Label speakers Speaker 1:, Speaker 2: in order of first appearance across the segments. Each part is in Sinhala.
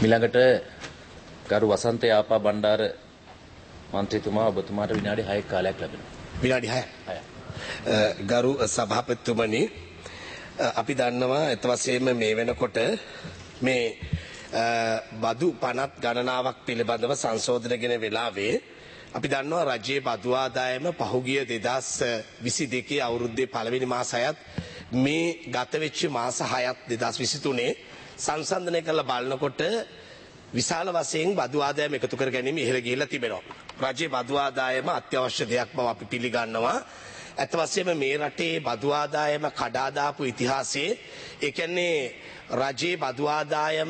Speaker 1: මිළඟට ගරු වසන්ත යාපා බණ්ඩාර මන්ත්‍රීතුමා ඔබතුමාට විනාඩි 6ක කාලයක් ලැබෙනවා.
Speaker 2: විනාඩි 6ක්. ගරු සභාපතිතුමනි, අපි දන්නවා අත වශයෙන්ම මේ වෙනකොට මේ බදු පනත් ගණනාවක් පිළිබඳව සංශෝධනගෙන වෙලාවේ අපි දන්නවා රජයේ බදු ආදායම පහුගිය 2022 අවුරුද්දේ පළවෙනි මාසයත් මේ ගත වෙච්ච මාස 6ත් 2023 සංසන්දනය කරලා බලනකොට විශාල වශයෙන් බදු ආදායම එකතු කර ගැනීම ඉහළ ගිහිලා තිබෙනවා. රජයේ බදු ආදායම අත්‍යවශ්‍ය දෙයක් බව අපි පිළිගන්නවා. අත වශයෙන්ම මේ රටේ බදු ආදායම කඩා දාපු ඉතිහාසයේ ඒ කියන්නේ රජයේ බදු ආදායම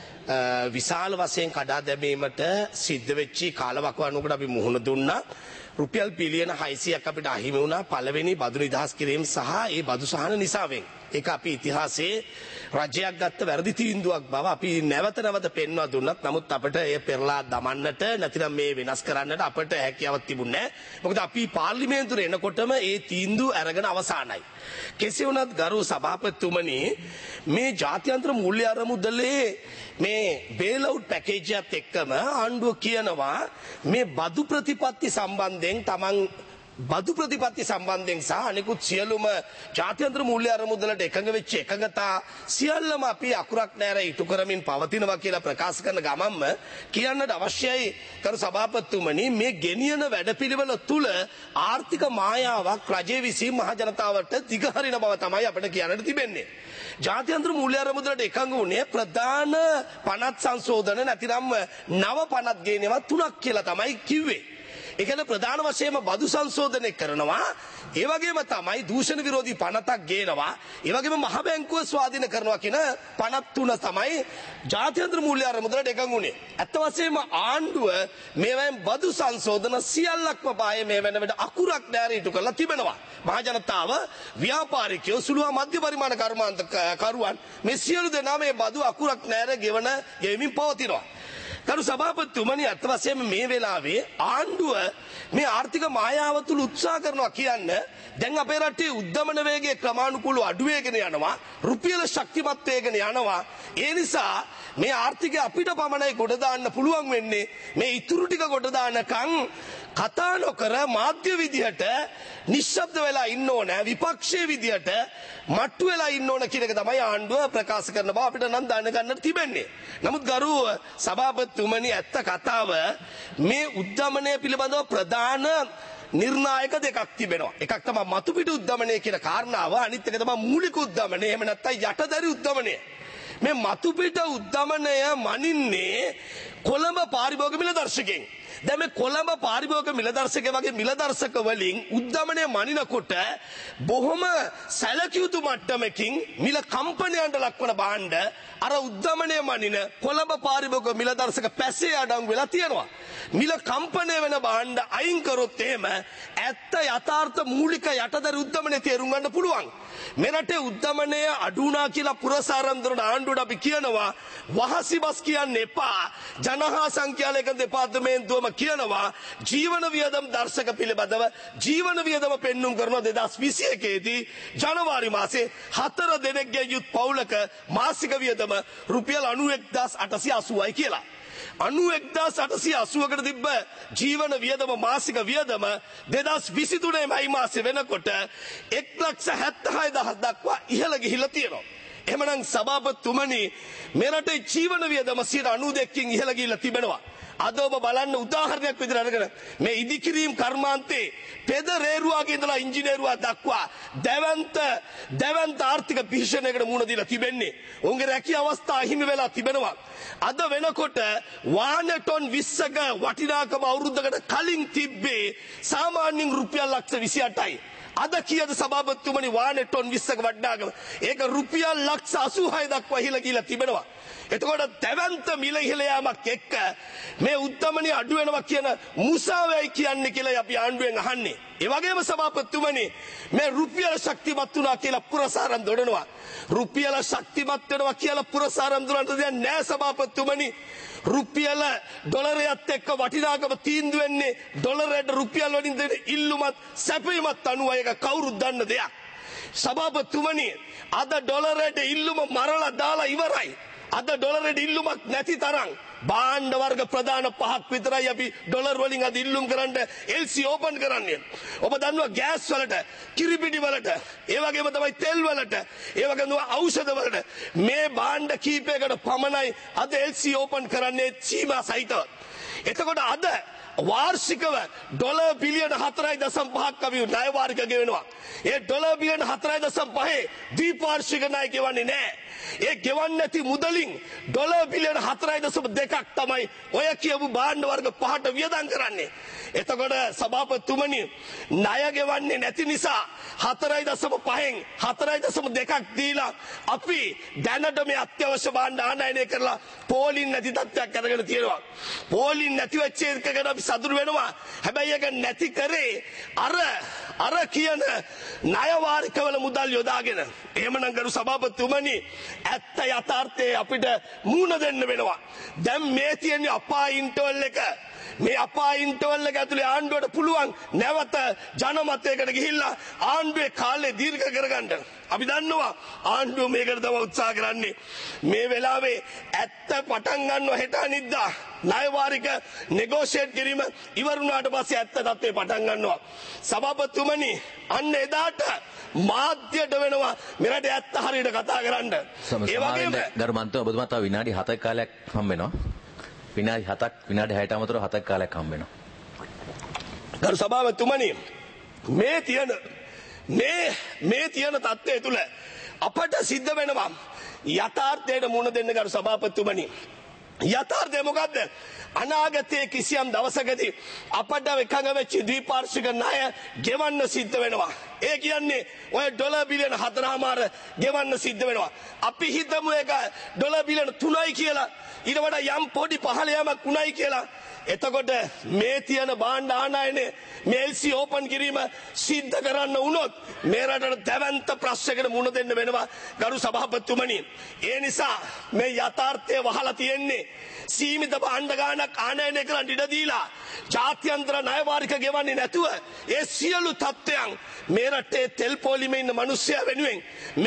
Speaker 2: විශාල වශයෙන් කඩා දැමීමට සිද්ධ වෙච්ච කාලවකවානුවකට අපි මුහුණ දුන්නා. රුපියල් බිලියන 600ක් අපිට අහිමි වුණා පළවෙනි බදු නිදහස් කිරීම සහ ඒ බදු සහන නිසාවෙන්. ඒක අපි ඉතිහාසයේ රජයක් ගත්ත වැරදි තීන්දුවක් බව අපි නැවත පෙන්වා දුන්නත් නමුත් අපිට එය පෙරලා දමන්නට නැතිනම් මේ වෙනස් කරන්නට අපිට හැකියාවක් තිබුණේ නැහැ. මොකද අපි පාර්ලිමේන්තුවේ එනකොටම ඒ තීන්දුව අරගෙන අවසానයි. කෙසේ වුණත් ගරු සභාපතිතුමනි, මේ ජාත්‍යන්තර මූල්‍ය අරමුදලේ මේ බේල් අවුට් පැකේජ් එකත් එක්කම ආණ්ඩුව කියනවා මේ බදු ප්‍රතිපත්ති සම්බන්ධයෙන් තමන් බදු ප්‍රතිපත්ති සම්බන්ධයෙන් සහ අනිකුත් සියලුම ජාත්‍යන්තර මූල්‍ය අරමුදලට එකඟ වෙච්ච එකඟතා සියල්ලම අපි අකුරක් නැර ඉටු කරමින් පවතිනවා කියලා ප්‍රකාශ කරන ගමන්ම කියන්නට අවශ්‍යයි කරු සභාපතිතුමනි, මේ ගෙනියන වැඩපිළිවෙල තුල ආර්ථික මායාවක් රජයේ විසින් මහ ජනතාවට දිගහරින බව තමයි අපිට කියන්නට තිබෙන්නේ. ජාත්‍යන්තර මූල්‍ය අරමුදලට එකඟ වුණේ ප්‍රධාන පනත් සංශෝධන නැතිනම් නව පනත් ගේනවා 3ක් කියලා තමයි කිව්වේ. ඒ කියන්නේ ප්‍රධාන වශයෙන්ම බදු සංශෝධනය කරනවා, ඒ වගේම තමයි දූෂණ විරෝධී පනතක් ගේනවා, ඒ වගේම මහ බැංකුව ස්වාධීන කරනවා කියන පනත් 3 තමයි ජාත්‍යන්තර මූල්‍ය අරමුදලට එකඟ වුණේ. අත් වශයෙන්ම ආණ්ඩුව මේවෙන් බදු සංශෝධන සියල්ලක්ම පායේ මේ වෙන විට අකුරක් නැර ඉටු කරලා තිබෙනවා. මහ ජනතාව, ව්‍යාපාරිකයෝ, සුළු හා මධ්‍ය පරිමාණ කර්මාන්ත කරුවන් මේ සියලු දෙනා මේ බදු අකුරක් නැර ගෙවමින් පවතිනවා. කරු සභාපතිතුමනි, අත් වශයෙන්ම මේ වෙලාවේ ආණ්ඩුව මේ ආර්ථික මායාව තුල උත්සාහ කරනවා කියන්නේ දැන් අපේ රටේ උද්දමන වේගයේ ක්‍රමානුකූලව අඩු වෙගෙන යනවා, රුපියල ශක්තිමත් වෙගෙන යනවා. ඒ නිසා මේ ආර්ථිකය අපිට පමණයි ගොඩ දාන්න පුළුවන් වෙන්නේ. මේ ඉතුරු ටික ගොඩ දානකම් කතා නොකර මාධ්‍ය විදියට නිශ්ශබ්ද වෙලා ඉන්න ඕන, විපක්ෂයේ විදියට මට්ටු වෙලා ඉන්න ඕන කියන එක තමයි ආණ්ඩුව ප්‍රකාශ කරන බව අපිට නම් දැනගන්නට තිබෙන්නේ. නමුත් ගරු සභාපතිතුමනි, ඇත්ත කතාව මේ උද්දමනය පිළිබඳව ප්‍රධාන නිර්ණායක දෙකක් තිබෙනවා. එකක් තමයි මතුපිට උද්දමනය කියන කාරණාව, අනිත් එක තමයි මූලික උද්දමනය, එහෙම නැත්නම් යටදරි උද්දමනය. මේ මතුපිට උද්දමනය මනින්නේ කොළඹ පාරිභෝගික මිලදර්ශකෙන්. දැන් මේ කොළඹ පාරිභෝගික මිලදර්ශක වගේ මිලදර්ශක වලින් උද්දමනය මනිනකොට බොහොම සැලකිය යුතු මට්ටමකින් මිල කම්පනයන්ට ලක්වන භාණ්ඩ අර උද්දමනය මනින කොළඹ පාරිභෝගික මිලදර්ශක පැසේ අඩංගු වෙලා තියෙනවා. මිල කම්පනය වෙන භාණ්ඩ අයින් කරොත් එහෙම ඇත්ත යථාර්ථ මූලික යටදරි උද්දමනය තේරුම් ගන්න පුළුවන්. මේ රටේ උද්දමනය අඩු වුණා කියලා පුරසාරම් දරන ආණ්ඩුවට අපි කියනවා වහසි බස් කියන්න එපා. ජනහා සංඛ්‍යාලයක දෙපාර්තමේන්තුවම කියනවා ජීවන වියදම් දර්ශක පිළිබඳව ජීවන වියදම පෙන්눔 කරනවා 2021 දී ජනවාරි මාසේ 4 දෙනෙක්ගේ යුත් පවුලක මාසික වියදම රුපියල් 91880යි කියලා. 91880කට තිබ්බ ජීවන වියදම මාසික වියදම 2023 මයි මාසේ වෙනකොට 1,76,000 දක්වා ඉහළ ගිහිල්ලා තියෙනවා. එහෙමනම් සභාපතිතුමනි, මේ රටේ ජීවන වියදම 92කින් ඉහළ ගිහිල්ලා තිබෙනවා. අද ඔබ බලන්න උදාහරණයක් විදිහට අරගෙන මේ ඉදිකිරීම් කර්මාන්තේ පෙද රේරුවාගේ ඉඳලා ඉංජිනේරුවා දක්වා දැවන්ත ආර්ථික භීෂණයකට මුහුණ දීලා තිබෙන්නේ. උන්ගේ රැකිය අවස්ථා හිමි වෙලා තිබෙනවා. අද වෙනකොට වාහන ටොන් 20ක වටිනාකම අවුරුද්දකට කලින් තිබ්බේ සාමාන්‍යයෙන් රුපියල් ලක්ෂ 28යි. අද කීයද සභාපතිතුමනි වාහන ටොන් 20ක වටිනාකම? ඒක රුපියල් ලක්ෂ 86 දක්වා ඉහළ ගිහිලා තිබෙනවා. එතකොට දැවන්ත මිල ඉහළ යාමක් එක්ක මේ උද්දමනය අඩු වෙනවා කියන මුසාවයි කියන්නේ කියලා අපි ආණ්ඩුවෙන් අහන්නේ. ඒ වගේම සභාපතිතුමනි, මේ රුපියල ශක්තිමත් වුණා කියලා පුරසාරම් දොඩනවා. රුපියල ශක්තිමත් වෙනවා කියලා පුරසාරම් දොඩන දෙයක් නෑ සභාපතිතුමනි. රුපියල ඩොලරයත් එක්ක වටිනාකම තීන්දුව වෙන්නේ ඩොලරයට රුපියල් වලින් දෙන ඉල්ලුමත් සැපයීමත් අනුව ඒක කවුරුත් දන්න දෙයක්. සභාපතිතුමනි, අද ඩොලරයට ඉල්ලුම මරලා දාලා ඉවරයි. අද ඩොලරෙට ඉල්ලුමක් නැති තරම් භාණ්ඩ වර්ග ප්‍රධාන 5ක් විතරයි අපි ඩොලර් වලින් අද ඉල්ලුම් කරන්න LC ඕපන් කරන්නේ. ඔබ දන්නවා ගෑස් වලට, කිරිපිටි වලට, ඒ වගේම තමයි තෙල් වලට, ඒ වගේම ඖෂධ වලට මේ භාණ්ඩ කීපයකට පමණයි අද LC ඕපන් කරන්නේ සීමා සහිතව. එතකොට අද වාර්ෂිකව ඩොලර් බිලියන 4.5ක් අපි ණය වාරික ගෙවනවා. ඒ ඩොලර් බිලියන 4.5 ද්විපාර්ශ්වික ණය ගෙවන්නේ නැහැ. ඒ ගෙවන්නේ නැති මුදලින් ඩොලර් බිලියන 4.2ක් තමයි ඔය කියපු භාණ්ඩ වර්ග 5ට වියදම් කරන්නේ. එතකොට සභාපතිතුමනි ණය ගෙවන්නේ නැති නිසා 4.5න් 4.2ක් දීලා අපි දැනට මේ අත්‍යවශ්‍ය භාණ්ඩ ආනයනය කරලා පෝලින් නැති තත්ත්වයක් අරගෙන තියෙනවා. පෝලින් නැති වෙච්ච එකකට අපි සතුටු වෙනවා. හැබැයි ඒක නැති කරේ අර කියන ණය වාරිකවල මුදල් යොදාගෙන. එහෙමනම් ගරු සභාපතිතුමනි ඇත්ත යථාර්ථයේ අපිට මූණ දෙන්න වෙනවා. දැන් මේ තියෙන අපා ඉන්ටර්වල් එක මේ අපා ඉන්ටර්වල් එක ඇතුලේ ආණ්ඩුවට පුළුවන් නැවත ජනමතයකට ගිහිල්ලා ආණ්ඩුවේ කාලය දීර්ඝ කරගන්න. අපි දන්නවා ආණ්ඩුව මේකට තමයි උත්සාහ කරන්නේ. මේ වෙලාවේ ඇත්ත පටන් ගන්නව හෙට අනිද්දා ණය වාරික නෙගෝෂিয়েට් කිරීම ඉවර වුණාට පස්සේ ඇත්ත තත්ත්වේ පටන් ගන්නවා. සභාපතිතුමනි අන්න එදාට මාධ්‍යයට වෙනවා මෙරට ඇත්ත හරියට කතා කරන්න.
Speaker 1: ඒ වගේම ගරු මන්ත්‍රී ඔබතුමා තව විනාඩි 7ක කාලයක් හම්බ වෙනවා. විනාඩි 7ක් විනාඩි 6ට අමතරව 7ක කාලයක් හම්බ වෙනවා.
Speaker 2: ගරු සභාපතිතුමනි මේ තියෙන තත්ත්වය තුල අපට සිද්ධ වෙනවා යථාර්ථයට මුහුණ දෙන්න. ගරු සභාපතිතුමනි යථාර්ථය මොකද්ද? අනාගතයේ කිසියම් දවසකදී අපට එකඟ වෙච්ච ද්විපාර්ශ්වික ණය ගෙවන්න සිද්ධ වෙනවා. ඒ කියන්නේ ඔය ඩොලර් බිලියන 4.5 ගෙවන්න සිද්ධ වෙනවා. අපි හිතමු ඒක ඩොලර් බිලියන 3යි කියලා. ඊට වඩා යම් පොඩි පහළ යාමක් උණයි කියලා. එතකොට මේ තියෙන භාණ්ඩ ආනයනය මේ LC ඕපන් කිරීම සිද්ධ කරන්න වුණොත් මේ රටට දැවැන්ත ප්‍රශ්නයකට මුහුණ දෙන්න වෙනවා. ගරු සභාපතිතුමනි ඒ නිසා මේ යථාර්ථය වහලා තියෙන්නේ සීමිත භාණ්ඩ ගානක් ආනයනය කරන්න ඉඩ දීලා ජාත්‍යන්තර ණය වාරික ගෙවන්නේ නැතුව ඒ සියලු තත්ත්වයන් මේ රටේ තෙල් පොලිමේ ඉන්න මිනිස්සයා වෙනුවෙන්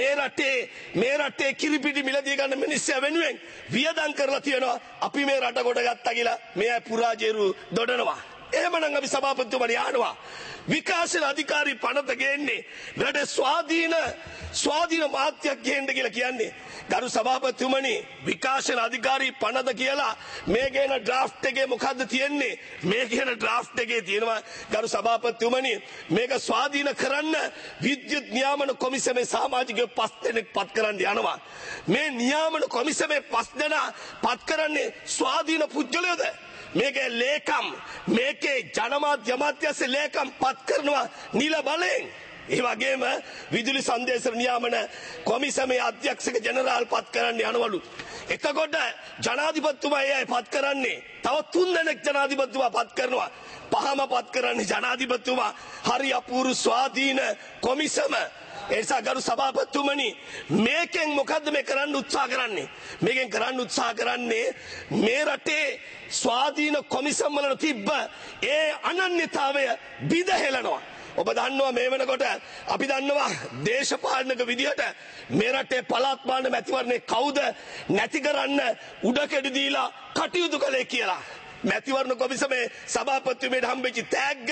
Speaker 2: මේ රටේ කිරිපිටි මිලදී ගන්න මිනිස්සයා වෙනුවෙන් වියදම් කරලා තියෙනවා. අපි මේ රට කොට ගත්තා කියලා මේ පුරාජේරු දොඩනවා. එහෙමනම් අපි සභාපතිතුමනි ආනවා විකාශන අධිකාරී පනත ගේන්නේ රටේ ස්වාධීන මාත්‍යක් ගේන්න කියලා කියන්නේ. ගරු සභාපතිතුමනි විකාශන අධිකාරී පනත කියලා මේ ගේන ඩ්‍රාෆ්ට් එකේ මොකද්ද තියෙන්නේ? මේ කියන ඩ්‍රාෆ්ට් එකේ තියෙනවා ගරු සභාපතිතුමනි මේක ස්වාධීන කරන්න විද්‍යුත් නියාමන කොමිසමේ සමාජිකයෝ 5 දෙනෙක් පත් කරන්න යනවා. මේ නියාමන කොමිසමේ 5 දෙනා පත් කරන්නේ ස්වාධීන පුද්ගලයෝද? මේකේ ලේකම් මේකේ ජනමාධ්‍ය අමාත්‍යාංශ ලේකම් පත් කරනවා නිල බලෙන්. ඒ වගේම විදුලි සංදේශ නියාමන කොමිසමේ අධ්‍යක්ෂක ජෙනරාල් පත් කරන්න යනවලු. එතකොට ජනාධිපතිතුමා එයයි පත් කරන්නේ. තව 3 දෙනෙක් ජනාධිපතිතුමා පත් කරනවා. පහම පත් කරන්නේ ජනාධිපතිතුමා. හරි අපූර්ව ස්වාධීන කොමිසම. එනිසා ගරු සභාපතිතුමනි මේකෙන් මොකද්ද මේ කරන්න උත්සාහ කරන්නේ? මේකෙන් කරන්න උත්සාහ කරන්නේ මේ රටේ ස්වාධීන කොමිසම් වල තිබ්බ ඒ අනන්‍යතාවය බිඳහෙලනවා. ඔබ දන්නවා මේ වෙනකොට අපි දන්නවා දේශපාලනක විදිහට මේ රටේ පළාත් පාලන මැතිවරණේ කවුද නැති කරන්න උඩකෙඩි දීලා කටයුතු කළේ කියලා. මැතිවරණ කොමිසමේ සභාපතිතුමීට හම්බෙච්ච තෑග්ග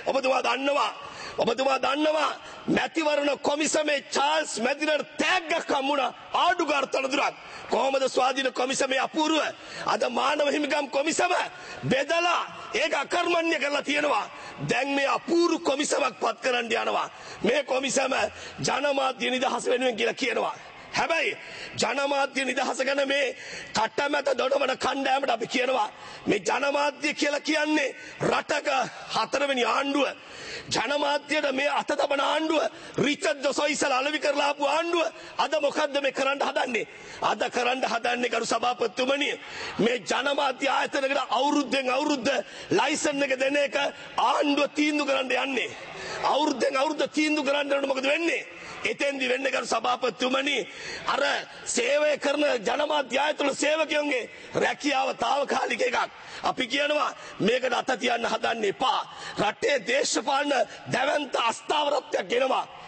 Speaker 2: ඔබතුමා දන්නවා මැතිවරණ කොමිසමේ චාල්ස් මැදිනර් තෑග්ගක් හම්බුණා ආඩුකාර තනතුරක්. කොහොමද ස්වාධීන කොමිසමේ අපූර්ව අද මානව හිමිකම් කොමිසම බෙදලා ඒක අකර්මණ්‍ය කරලා තියෙනවා. දැන් මේ අපූර්ව කොමිසමක් පත් කරන්න යනවා. මේ කොමිසම ජනමාධ්‍ය නිදහස වෙනුවෙන් කියලා කියනවා. හැබැයි ජනමාධ්‍ය නිදහස ගැන මේ කටමැත දොඩවන කණ්ඩායමට අපි කියනවා මේ ජනමාධ්‍ය කියලා කියන්නේ රටක 4 වෙනි ආණ්ඩුව. ජනමාධ්‍යයට මේ අත තබන ආණ්ඩුව රිචඩ් ජොසොයිසල් අලෙවි කරලා ආපු ආණ්ඩුව අද මොකද්ද මේ කරන්න හදන්නේ? අද කරන්න හදන්නේ ගරු සභාපතිතුමනි මේ ජනමාධ්‍ය ආයතනයකට අවුරුද්දෙන් අවුරුද්ද ලයිසන් එක දෙන එක ආණ්ඩුව තීන්දුව කරන්න යන්නේ. අවුරුද්දෙන් අවුරුද්ද තීන්දුව කරන්න යනකොට මොකද වෙන්නේ? එතෙන්දි වෙන්නේ ගරු සභාපතිතුමනි අර සේවය කරන ජනමාධ්‍ය ආයතන සේවකයන්ගේ රැකියාව తాවකාලික එකක්. අපි කියනවා මේකට අත තියන්න හදන්න එපා. රටේ දේශපාලන දැවැන්ත අස්ථාවරත්වයක් ගෙනවා.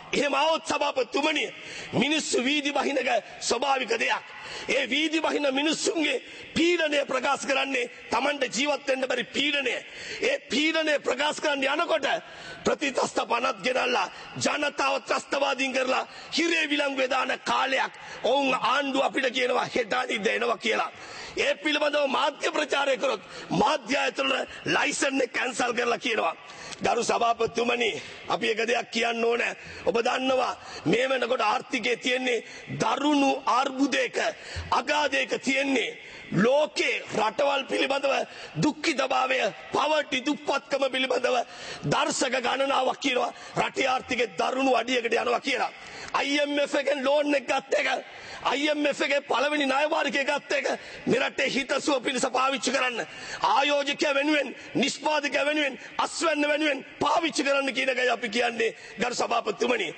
Speaker 2: එහෙම આવොත් සභාපතිතුමනි මිනිස්සු වීදි බහිනක ස්වභාවික දෙයක්. ඒ වීදි බහින මිනිස්සුන්ගේ පීඩනය ප්‍රකාශ කරන්නේ Tamanට ජීවත් වෙන්න බැරි පීඩනය. ඒ පීඩනය ප්‍රකාශ කරන්න යනකොට ප්‍රතිතස්ත පනත් ගෙනල්ලා ජනතාව ත්‍රස්තවාදීන් කරලා හිරේ විලංගුවේ දාන කාලයක් ඔවුන් ආණ්ඩුව අපිට කියනවා හෙටානි දෙනවා කියලා. ඒ පිළිබඳව මාධ්‍ය ප්‍රචාරය කරොත් මාධ්‍ය ඇතුළත ලයිසන් එක කැන්සල් කරලා කියනවා. ගරු සභාපතිතුමනි අපි එක දෙයක් කියන්න ඕනේ. ඔබ දන්නවා මේ වෙනකොට ආර්ථිකයේ තියෙන්නේ දරුණු අර්බුදයක අගාධයක තියෙන්නේ. ලෝකේ රටවල් පිළිබඳව දුක්ඛිතභාවය පවර්ටි දුප්පත්කම පිළිබඳව දර්ශක ගණනාවක් කියනවා රටේ ආර්ථිකයේ දරුණු අඩියකට යනවා කියලා. IMF එකෙන් ලෝන් එක ගත්ත එක IMF එකේ පළවෙනි ණය වාරිකය ගත්ත එක මෙරටේ හිතසුව පිණිස පාවිච්චි කරන්න ආයෝජකයා වෙනුවෙන් නිෂ්පාදකයා වෙනුවෙන් අස්වැන්න වෙනුවෙන් පාවිච්චි කරන්න කියන එකයි අපි කියන්නේ. ගරු සභාපතිතුමනි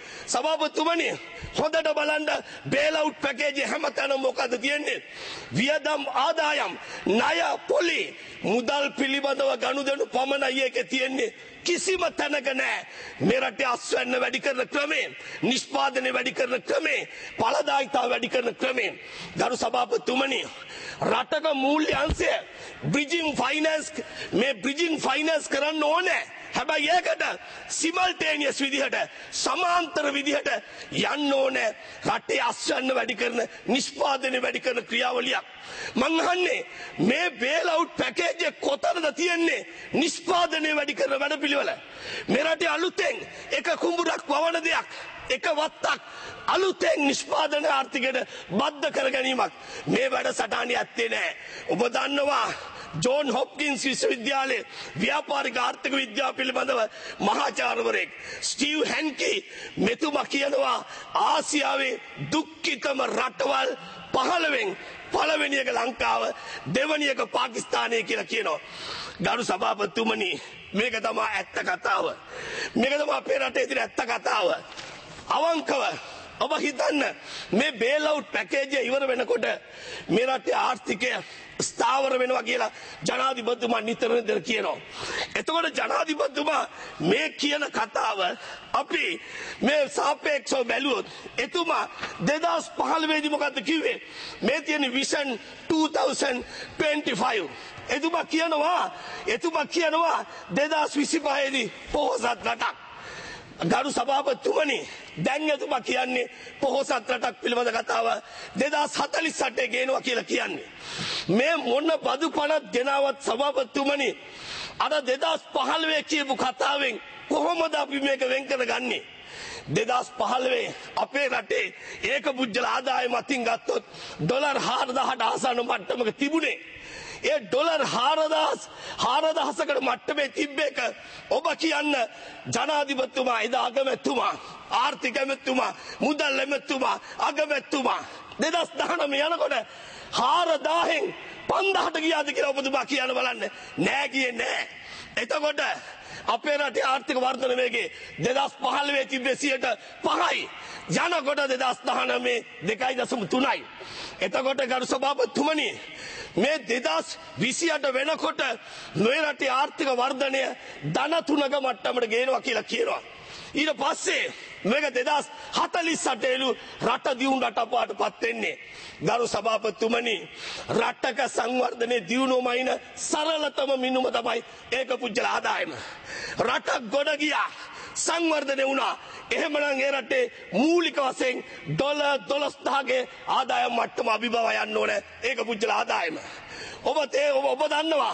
Speaker 2: හොඳට බලන්න බේල් අවුට් පැකේජ් හැමතැනම මොකද තියෙන්නේ? වියදම් ආදායම් ණය පොලි මුදල් පිළිබඳව ගනුදෙනු පමණයි එකේ තියෙන්නේ. කිසිම තැනක නැහැ මේ රටේ අස්වැන්න වැඩි කරන ක්‍රමේ, නිෂ්පාදනය වැඩි කරන ක්‍රමේ, ඵලදායීතාව වැඩි කරන ක්‍රමේ. ගරු සභාපතිතුමනි රටක මූල්‍ය අංශය බ්‍රිජිං ෆයිනෑන්ස් කරන්න ඕනේ. හැබැයි ඒකට සිමල්ටේනියස් විදිහට සමාන්තර විදිහට යන්න ඕනේ රටේ අස්වැන්න වැඩි කරන නිෂ්පාදනය වැඩි කරන ක්‍රියාවලියක්. මං අහන්නේ මේ බේල් අවුට් පැකේජ් එක කොතනද තියෙන්නේ නිෂ්පාදනය වැඩි කරන වැඩපිළිවෙල? මේ රටේ අලුතෙන් එක කුඹුරක් වවන දෙයක් එක වත්තක් අලුතෙන් නිෂ්පාදන ආර්ථිකයට බද්ධ කර ගැනීමක් මේ වැඩසටහනේ ඇත්තේ නැහැ. ඔබ දන්නවා ජෝන් හොප්කින්ස් විශ්වවිද්‍යාලයේ ව්‍යාපාරික ආර්ථික විද්‍යාව පිළිබඳව මහාචාර්යවරයෙක් ස්ටීව් හැන්කි මෙතුමා කියනවා ආසියාවේ දුක්ඛිතම රටවල් 15න් පළවෙනි එක ලංකාව, දෙවෙනි එක පාකිස්තානය කියලා කියනවා. ගරු සභාපතිතුමනි මේක තමයි ඇත්ත කතාව. මේක තමයි අපේ රටේ තියෙන ඇත්ත කතාව. අවංකව ඔබ හිතන්න මේ බේල් අවුට් පැකේජ් එක ඉවර වෙනකොට මේ රටේ ආර්ථිකය ස්ථාවර වෙනවා කියලා ජනාධිපතිතුමා නිතර කියනවා. එතකොට ජනාධිපතිතුමා මේ කියන කතාව අපි මේ සාපේක්ෂව බැලුවොත් එතුමා 2015 දී මොකද්ද කිව්වේ? මේ තියෙන විෂන් 2025 එතුමා කියනවා 2025 දී පොහොසත් රටක්. ගරු සභාපතිතුමනි දැන් එතුමා කියන්නේ පොහොසත් රටක් පිළිබඳ කතාව 2048 ගේනවා කියලා කියන්නේ. මේ මොන බදු පනත් ගෙනාවත් සභාපතිතුමනි අර 2015 කියපු කතාවෙන් කොහොමද අපි මේක වෙන් කරගන්නේ? 2015 අපේ රටේ ඒක පුජ්‍යල ආදායම අතින් ගත්තොත් ඩොලර් 4000ට ආසන්න මට්ටමක තිබුණේ. ඒ ඩොලර් 4000කට මට්ටමේ තිබ්බ එක ඔබ කියන්න ජනාධිපතිතුමා එදා අගමැතිතුමා ආර්ථික ඇමතිතුමා මුදල් ඇමතිතුමා අගමැතිතුමා 2019 යනකොට 4000න් 5000ට ගියාද කියලා ඔබතුමා කියන්න බලන්න. නෑ ගියේ නෑ. එතකොට අපේ රටේ ආර්ථික වර්ධන වේගය 2015 තිබ්බේ 5%යි. යනකොට 2019 2.3යි. එතකොට ගරු සභාපතිතුමනි මේ 2028 වෙනකොට මේ රටේ ආර්ථික වර්ධනය ධන 3ක මට්ටමට ගේනවා කියලා කියනවා. ඊට පස්සේ මේක 2048 රට දියුණු රටපාටපත් වෙන්නේ. ගරු සභාපතිතුමනි රටක සංවර්ධනයේ දියුණුවමයින සරලතම මිනුම තමයි ඒක පුජ්‍යල ආදායම. රටක් ගොඩ ගියා සංවර්ධනය වුණා. එහෙමනම් ඒ රටේ මූලික වශයෙන් ඩොලර් 12000ගේ ආදායම් මට්ටම අභිබව යන්න ඕනේ. ඒක පුජ්‍යල ආදායම. ඔබ දන්නවා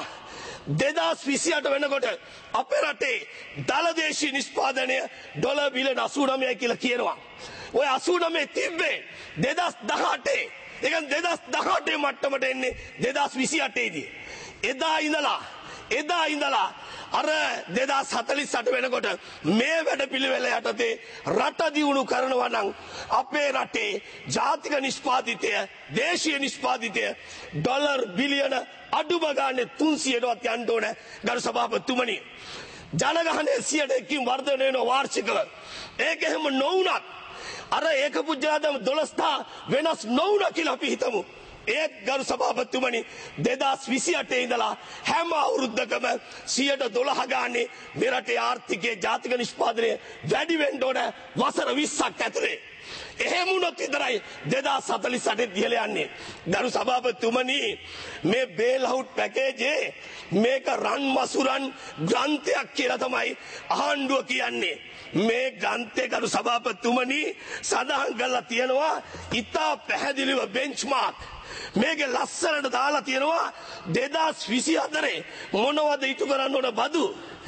Speaker 2: 2028 වෙනකොට අපේ රටේ දලදේශීය නිෂ්පාදනය ඩොලර් බිලියන 89යි කියලා කියනවා. ඔය 89 තිබ්බේ 2018. ඒක 2018 මට්ටමට එන්නේ 2028 දී. එදා ඉඳලා අර 2048 වෙනකොට මේ වැඩ පිළිවෙල යටතේ රට දියුණු කරනවා නම් අපේ රටේ ජාතික නිෂ්පාදිතය දේශීය නිෂ්පාදිතය ඩොලර් බිලියන අඩුම ගානේ 300ටවත් යන්න ඕන. ගරු සභාපතිතුමනි ජනගහනය 100%කින් වර්ධනය වෙන වාර්ෂිකව. ඒක එහෙම නොවුනත් අර ඒක පුජ්‍යලාදම 12000 වෙනස් නොවුන කියලා අපි හිතමු. ඒත් ගරු සභාපතිතුමනි 2028 ඉඳලා හැම අවුරුද්දකම 112 ගානේ මේ රටේ ආර්ථිකයේ ජාතික නිෂ්පාදනය වැඩි වෙන්න ඕන වසර 20ක් ඇතුලේ. එහෙම වුණොත් විතරයි 2048 ඉහළ යන්නේ. ගරු සභාපතිතුමනි මේ බේල් අවුට් පැකේජේ මේක රන් මසුරන් ග්‍රන්ථයක් කියලා තමයි ආණ්ඩුව කියන්නේ. මේ ග්‍රන්ථය ගරු සභාපතිතුමනි සඳහන් කරලා තියෙනවා ඉතා පැහැදිලිව බෙන්ච්මාර්ක් මේකේ ලස්සනට දාලා තියෙනවා 2024 මොනවද ඉටු කරන්න ඕන බදු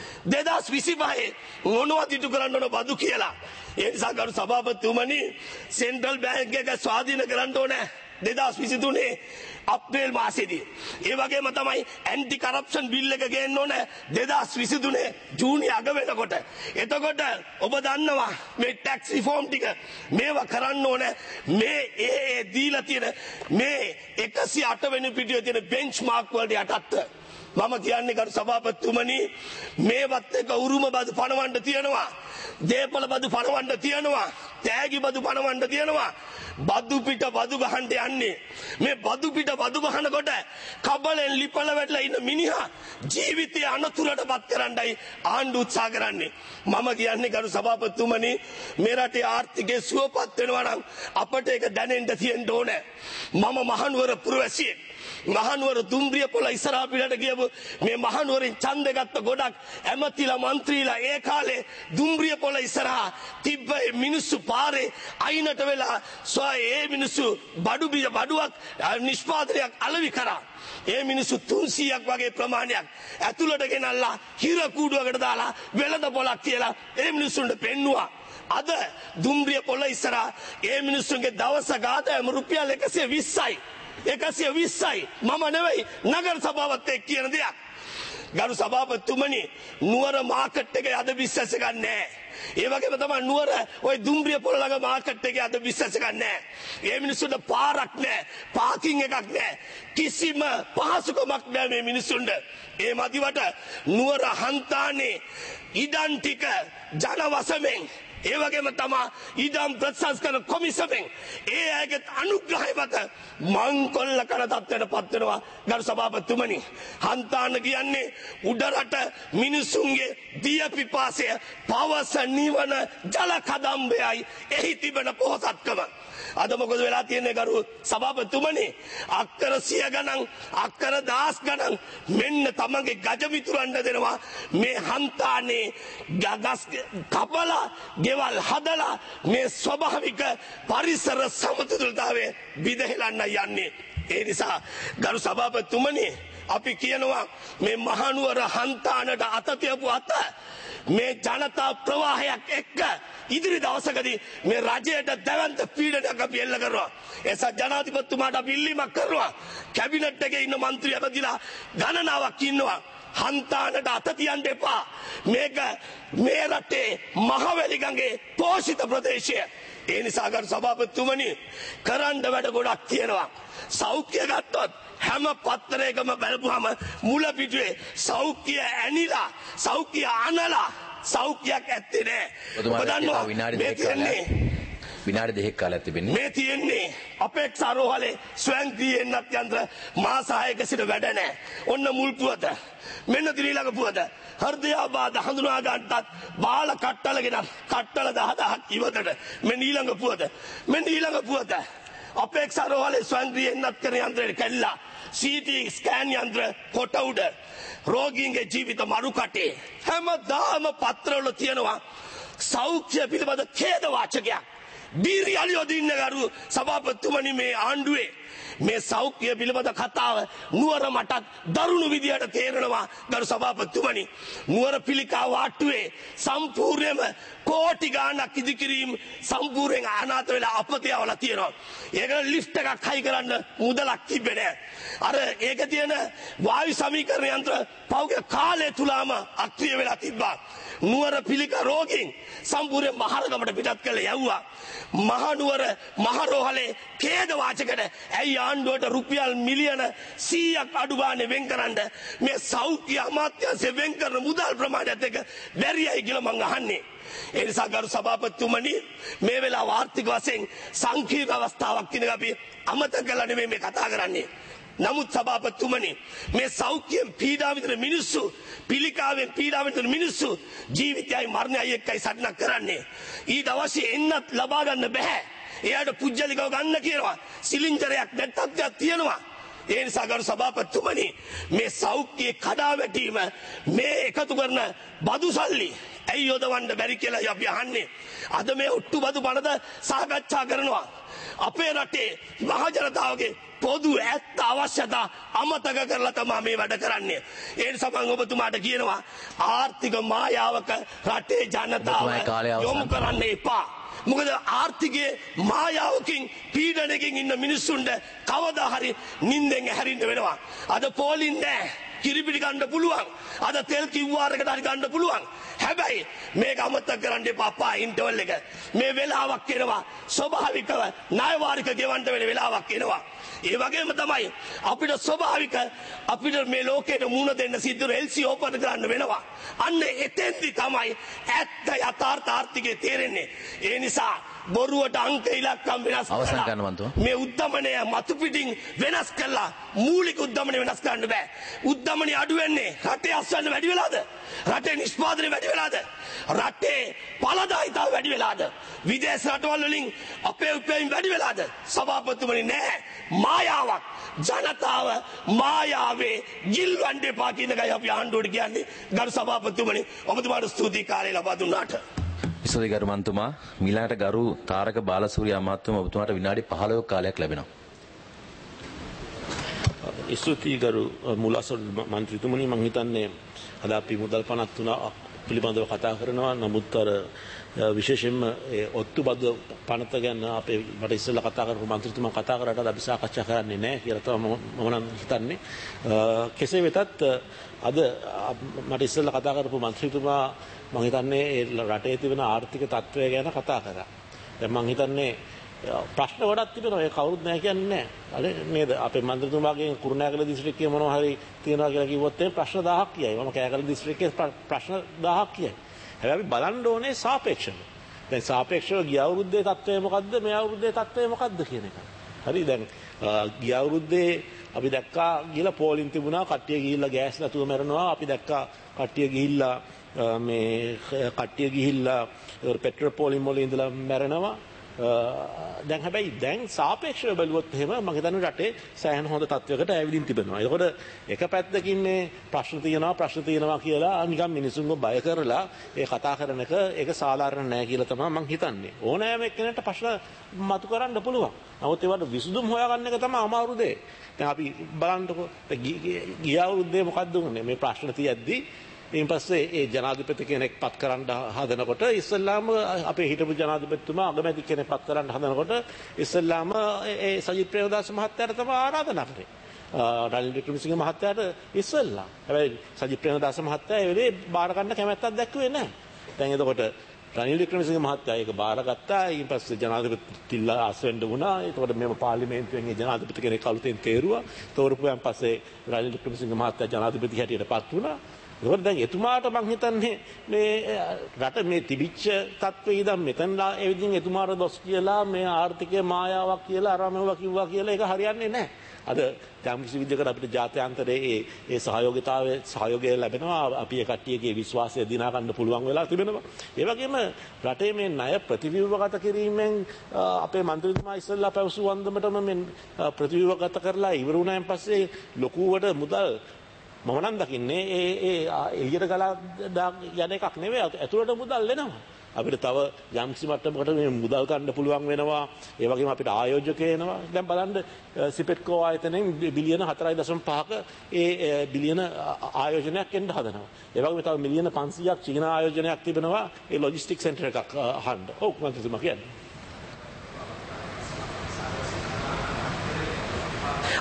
Speaker 2: 2025 මොනවද ඉටු කරන්න ඕන බදු කියලා. ඒ නිසා ගරු සභාපතිතුමනි සෙන්ට්‍රල් බැංක් එක ස්වාධීන කරන්න ඕනේ 2023 අප්‍රේල් මාසෙදී. ඒ වගේම තමයි ඇන්ටි කරප්ෂන් බිල් එක ගේන්න ඕනේ 2023 ජූනි අග වෙනකොට. එතකොට ඔබ දන්නවා මේ ටැක්ස් රිෆෝම් ටික මේවා කරන්න ඕනේ මේ ඒ දීලා තියෙන මේ 108 වෙනි පිටුවේ තියෙන බෙන්ච්මාර්ක් වලට යටත්ව. මම කියන්නේ ගරු සභාපතිතුමනි මේවත් එක උරුම බදු පනවන්න තියෙනවා. දේපල බදු පනවන්න තියෙනවා. තෑගි බදු පනවන්න තියෙනවා. බදු පිට බදු ගහන්න යන්නේ. මේ බදු පිට බදු ගහනකොට කබලෙන් ලිපල වැටලා ඉන්න මිනිහා ජීවිතය අනතුරටපත් කරන්නයි ආණ්ඩුව උත්සාහ කරන්නේ. මම කියන්නේ ගරු සභාපතිතුමනි මේ රටේ ආර්ථිකය සුවපත් වෙනවා නම් අපට ඒක දැනෙන්න තියෙන්න ඕනේ. මම මහනුවර පුරවැසියෙක්. මහනුවර දුම්රිය පොළ ඉස්සරහා පිටට ගියපු මේ මහනුවරින් ඡන්දෙ ගත්ත ගොඩක් ඇමතිලා മന്ത്രിලා ඒ කාලේ දුම්රිය පොළ ඉස්සරහා තිබ්බ මිනිස්සු පාරේ අයිනට වෙලා ඒ මිනිස්සු බඩුවක් නිෂ්පාදනයක් අලෙවි කරා. ඒ මිනිස්සු 300ක් වගේ ප්‍රමාණයක් ඇතුළට ගෙනල්ලා හිර කූඩුවකට දාලා වෙළඳ පොලක් කියලා ඒ මිනිස්සුන්ට පෙන්නුවා. අද දුම්රිය පොළ ඉස්සරහා ඒ මිනිස්සුන්ගේ දවස ගාතම රුපියල් 120යි. 120යි මම නෙවෙයි නගර සභාවත් එක්ක කියන දෙයක්. ගරු සභාපතිතුමනි නුවර මාකට් එකේ අද බිස්නස් එකක් නැහැ. ඒ වගේම තමයි නුවර ওই දුම්රිය පොළ ළඟ මාකට් එකේ අද බිස්නස් එකක් නැහැ. ඒ මිනිස්සුන්ට පාරක් නැහැ, පාකින් එකක් නැහැ. කිසිම පහසුකමක් නැහැ මේ මිනිස්සුන්ට. ඒ මදිවට නුවර හන්තානේ ඉඩම් ටික ජන වශයෙන් ඒ වගේම තමයි ඉඩම් ප්‍රතිසංස්කරණ කොමිසමෙන් ඒ අයගේ අනුග්‍රහය මත මංකොල්ල කර තත්ත්වයට පත් වෙනවා. ගරු සභාපතිතුමනි හන්තාන කියන්නේ උඩරට මිනිසුන්ගේ දිය පිපාසය පවස නිවන ජල කදම්බයයි එහි තිබෙන පොහොසත්කම. අද මොකද වෙලා තියෙන්නේ ගරු සභාපතිතුමනි අක්කර 100 ගණන් අක්කර 10 ගණන් මෙන්න තමන්ගේ ගජමිතුරන්ට දෙනවා මේ හන්තානේ ගස් කපලා ගෙවල් හදලා මේ ස්වභාවික පරිසර සමතුලිතතාවය විදහෙලන්න යන්නේ. ඒ නිසා ගරු සභාපතිතුමනි අපි කියනවා මේ මහනුවර හන්තානට අත තියපු අත මේ ජනතා ප්‍රවාහයක් එක්ක ඉදිරි දවසකදී මේ රජයට දැවැන්ත පීඩනයක් අපි එල්ල කරනවා. එසත් ජනාධිපතිතුමාට අපි ඉල්ලීමක් කරනවා. කැබිනට් එකේ ඉන්න മന്ത്രി අපදිලා ගණනාවක් ඉන්නවා. හන්තානට අත තියන්න එපා. මේක මේ රටේ මහවැලි ගඟේ පෝෂිත ප්‍රදේශය. ඒ නිසා ගරු සභාපතිතුමනි කරන්න වැඩ ගොඩක් තියෙනවා. සෞඛ්‍ය ගත්තොත් හැම පත්තරයකම බලපුවම මුල පිටුවේ සෞඛ්‍ය ඇනිලා සෞඛ්‍ය අනලා සෞඛ්‍යයක් ඇත්තේ නැහැ.
Speaker 1: විනාඩි දෙකක් කාලයක් තිබෙන්නේ.
Speaker 2: මේ තියෙන්නේ අපේක්ෂා රෝහලේ ස්වයංක්‍රීය එන්නත් යන්ත්‍ර මාස 6ක සිට වැඩ නැහැ. ඔන්න මුල් පුවත. මෙන්න ත්‍රිලංග පුවත. හෘදයාබාධ හඳුනා ගන්නටත් බාල කට්ටලගෙන කට්ටල 10000ක් ඉවතට. මෙන්න ඊළඟ පුවත. මෙන්න ඊළඟ පුවත. අපේක්ෂා රෝහලේ ස්වයංක්‍රීය එන්නත් කරන යන්ත්‍රය කැල්ලා. CT ස්කෑන් යන්ත්‍ර කොට උඩ. රෝගීන්ගේ ජීවිත මරු කටේ. හැමදාම පත්‍රවල තියෙනවා සෞඛ්‍ය පිළිබඳ ඛේද වාචකයක්. බීරි අලියොදින්න ගරු සභාපතිතුමනි මේ ආණ්ඩුවේ මේ සෞඛ්‍ය පිළිබඳ කතාව නුවර මටත් දරුණු විදියට තේරෙනවා. ගරු සභාපතිතුමනි නුවර පිළිකා වාට්ටුවේ සම්පූර්ණයෙන්ම කෝටි ගාණක් ඉදිකිරීම සම්පූර්ණයෙන් අනාථ වෙලා අපතයවලා තියෙනවා. ඒක ලිෆ්ට් එකක් හයි කරන්න මුදලක් තිබෙන්නේ නැහැ. අර ඒක තියෙන වායු සමීකරණ යන්ත්‍ර පෞගේ කාලය තුලම අක්‍රිය වෙලා තිබ්බා. නුවර පිළිකා රෝගීන් සම්පූර්ණ මහරගමට පිටත් කළ යවුවා. මහනුවර මහරෝහලේ ඛේද වාචකයට ඇයි ආණ්ඩුවට රුපියල් මිලියන 100ක් අඩු ගානේ වෙන් කරන්න මේ සෞඛ්‍ය අමාත්‍යාංශයෙන් වෙන් කරන මුදල් ප්‍රමාණයත් එක්ක බැරියයි කියලා මං අහන්නේ. ඒ නිසා ගරු සභාපතිතුමනි මේ වෙලාව ආර්ථික වශයෙන් සංකීර්ණ අවස්ථාවක් කියන එක අපි අමතක කරලා නෙමෙයි මේ කතා කරන්නේ. නමුත් සභාපතිතුමනි මේ සෞඛ්‍යයෙන් පීඩා විඳින මිනිස්සු පිළිකාවෙන් පීඩා විඳින මිනිස්සු ජීවිතයයි මරණයයි එක්කයි සටනක් කරන්නේ. ඊට අවශ්‍ය එන්නත් ලබා ගන්න බෑ. එයාට පුජ්‍යලිකව ගන්න කියනවා. සිලින්ඩරයක් නැත්තක් තියෙනවා. ඒ නිසා ගරු සභාපතිතුමනි මේ සෞඛ්‍යයේ කඩාවැටීම මේ එකතු කරන බදු සල්ලි ඇයි යොදවන්න බැරි කියලා අපි අහන්නේ. අද මේ ඔට්ටු බදු පනත සාකච්ඡා කරනවා. අපේ රටේ මහ ජනතාවගේ පොදු ඇත්ත අවශ්‍යතා අමතක කරලා තමයි මේ වැඩ කරන්නේ. ඒ නිසා මම ඔබතුමාට කියනවා ආර්ථික මායාවක රටේ ජනතාව යොමු කරන්න එපා. මොකද ආර්ථිකයේ මායාවකින් පීඩනයකින් ඉන්න මිනිස්සුන්ට කවදා හරි නිින්දෙන් ඇහැරින්න වෙනවා. අද පොලින් නැහැ. කිරිපිටි ගන්න පුළුවන්. අද තෙල් කිව්වාරකට හරි ගන්න පුළුවන්. හැබැයි මේක අමතක කරන්න එපා අපා ඉන්ටර්වල් එක. මේ වෙලාවක් එනවා. ස්වභාවිකව ණය වාරික ගෙවන්න වෙන වෙලාවක් එනවා. ඒ වගේම තමයි අපිට ස්වභාවික අපිට මේ ලෝකයට මුණ දෙන්න සිද්ධ වෙන LC ඕපන් කරන්න වෙනවා. අන්න එතෙන්දි තමයි ඇත්ත යථාර්ථ ආර්ථිකය තේරෙන්නේ. ඒ නිසා බොරුවට අංක ඉලක්කම් වෙනස් කරලා මේ උද්දමනය මතු පිටින් වෙනස් කළා මූලික උද්දමනය වෙනස් කරන්න බෑ. උද්දමනය අඩු වෙන්නේ රටේ අස්වැන්න වැඩි වෙලාද? රටේ නිෂ්පාදනය වැඩි වෙලාද? රටේ ඵලදායිතාව වැඩි වෙලාද? විදේශ රටවල් වලින් අපේ උපයීම් වැඩි වෙලාද? සභාපතිතුමනි නෑ. මායාවක්. ජනතාව මායාවේ ගිල්වන්න එපා කියන එකයි අපි ආණ්ඩුවට කියන්නේ. ගරු සභාපතිතුමනි ඔබතුමාට ස්තුතියි කාලය ලබා දුන්නාට.
Speaker 1: ඉස්සෝදි ගරු මන්තුමා මිලාට ගරු තාරක බාලසූරිය අමාත්‍යතුමා ඔබතුමාට විනාඩි 15ක කාලයක් ලැබෙනවා.
Speaker 3: ස්තුතියි ගරු මුලාසොල් මන්ත්‍රීතුමනි මම හිතන්නේ අද අපි මුදල් පනත් තුන පිළිබඳව කතා කරනවා. නමුත් අර විශේෂයෙන්ම ඔත්තු බද පනත ගැන අපේ මට ඉස්සෙල්ලා කතා කරපු මන්ත්‍රීතුමා කතා කරාට අපි සාකච්ඡා කරන්නේ නැහැ කියලා තමයි මම නම් හිතන්නේ. කෙසේ වෙතත් අද මට ඉස්සෙල්ලා කතා කරපු මන්ත්‍රීතුමා මම හිතන්නේ රටේ තිබෙන ආර්ථික තත්ත්වය ගැන කතා කරා. දැන් මම හිතන්නේ ප්‍රශ්න ගොඩක් තිබෙනවා. ඒක කවුරුත් නැහැ කියන්නේ නැහැ. නේද? අපේ මන්ත්‍රීතුමාගෙන් කුරුණෑගල දිස්ත්‍රික්කයේ මොනවා හරි තියනවා කියලා කිව්වොත් ඒ ප්‍රශ්න 1000ක් කියයි. මම කෑගල දිස්ත්‍රික්කයේ ප්‍රශ්න 1000ක් කියයි. හැබැයි අපි බලන්න ඕනේ සාපේක්ෂව. දැන් සාපේක්ෂව ගිය අවුරුද්දේ තත්ත්වය මොකද්ද මේ අවුරුද්දේ තත්ත්වය මොකද්ද කියන එක. හරි දැන් ගිය අවුරුද්දේ අපි දැක්කා ගිහලා පෝලින් තිබුණා කට්ටිය ගිහිල්ලා ගෑස් නැතුව මැරෙනවා. අපි දැක්කා කට්ටිය ගිහිල්ලා පෙට්‍රල් පෝලින් වල ඉඳලා මැරෙනවා. දැන් හැබැයි දැන් සාපේක්ෂව බැලුවොත් එහෙම මම හිතන්නේ රටේ සෑහෙන හොඳ තත්වයකට ඇවිදින් තිබෙනවා. ඒකෝට එක පැත්තකින් මේ ප්‍රශ්න තියෙනවා කියලා නිකන් මිනිසුන්ව බය කරලා ඒ කතා කරන එක ඒක සාධාරණ නෑ කියලා තමයි මම හිතන්නේ. ඕනෑම එක්කෙනෙක්ට ප්‍රශ්න මතු කරන්න පුළුවන්. නමුත් ඒවට විසඳුම් හොයාගන්න එක තමයි අමාරු දේ. දැන් අපි බලන්නකො ගිය අවුරුද්දේ මොකද්ද උනේ මේ ප්‍රශ්න තියද්දී ඊට පස්සේ ඒ ජනාධිපති කෙනෙක් පත් කරන්න හදනකොට ඉස්සෙල්ලාම අපේ හිටපු ජනාධිපතිතුමා අගමැති කෙනෙක් පත් කරන්න හදනකොට ඉස්සෙල්ලාම ඒ සජිත් ප්‍රේමදාස මහත්තයාට තමයි ආරාධනා කරේ. රනිල් වික්‍රමසිංහ මහත්තයාට ඉස්සෙල්ලා. හැබැයි සජිත් ප්‍රේමදාස මහත්තයා ඒ වෙලේ බාර ගන්න කැමැත්තක් දැක්ුවේ නැහැ. දැන් එතකොට රනිල් වික්‍රමසිංහ මහත්තයා ඒක බාරගත්තා. ඊට පස්සේ ජනාධිපතිලා අස්වෙන්න වුණා. එතකොට මේව පාර්ලිමේන්තුවෙන් ඒ ජනාධිපති කෙනෙක් අලුතෙන් තේරුවා. තෝරපුවාන් පස්සේ රනිල් වික්‍රමසිංහ මහත්තයා ජනාධිපති හැටියට පත් වුණා. ඒකට දැන් එතුමාට මං හිතන්නේ මේ රට මේ තිබිච්ච තත්ත්වෙ ඉඳන් මෙතනලා ඒ විදිහින් එතුමාට දොස් කියලා මේ ආර්ථිකයේ මායාවක් කියලා අරමව කිව්වා කියලා ඒක හරියන්නේ නැහැ. අද යම්කිසි විදිහකට අපිට ජාත්‍යන්තරයේ ඒ සහයෝගය ලැබෙනවා. අපි ඒ කට්ටියගේ විශ්වාසය දිනා ගන්න පුළුවන් වෙලා තිබෙනවා. ඒ වගේම රටේ මේ ණය ප්‍රතිව්‍යුහගත කිරීමෙන් අපේ මන්ත්‍රීතුමා ඉස්සෙල්ලා පැවසු වන්දමටම මේ ප්‍රතිව්‍යුහගත කරලා ඉවර වුණාන් පස්සේ ලොකුවට මුදල් මම නම් දකින්නේ ඒ එළියට ගලා යන එකක් නෙවෙයි ඇතුළට මුදල් එනවා. අපිට තව යම්කිසි මට්ටමකට මේ මුදල් ගන්න පුළුවන් වෙනවා. ඒ වගේම අපිට ආයෝජක එනවා. දැන් බලන්න සිපෙට්කෝ ආයතනයෙන් බිලියන 4.5ක ඒ බිලියන ආයෝජනයක් එන්න හදනවා. ඒ වගේම තව මිලියන 500ක් චීන ආයෝජනයක් තිබෙනවා ඒ ලොජිස්ටික් සෙන්ටර් එකක් අහන්න. ඔව් මන්ත්‍රීතුමා කියන්නේ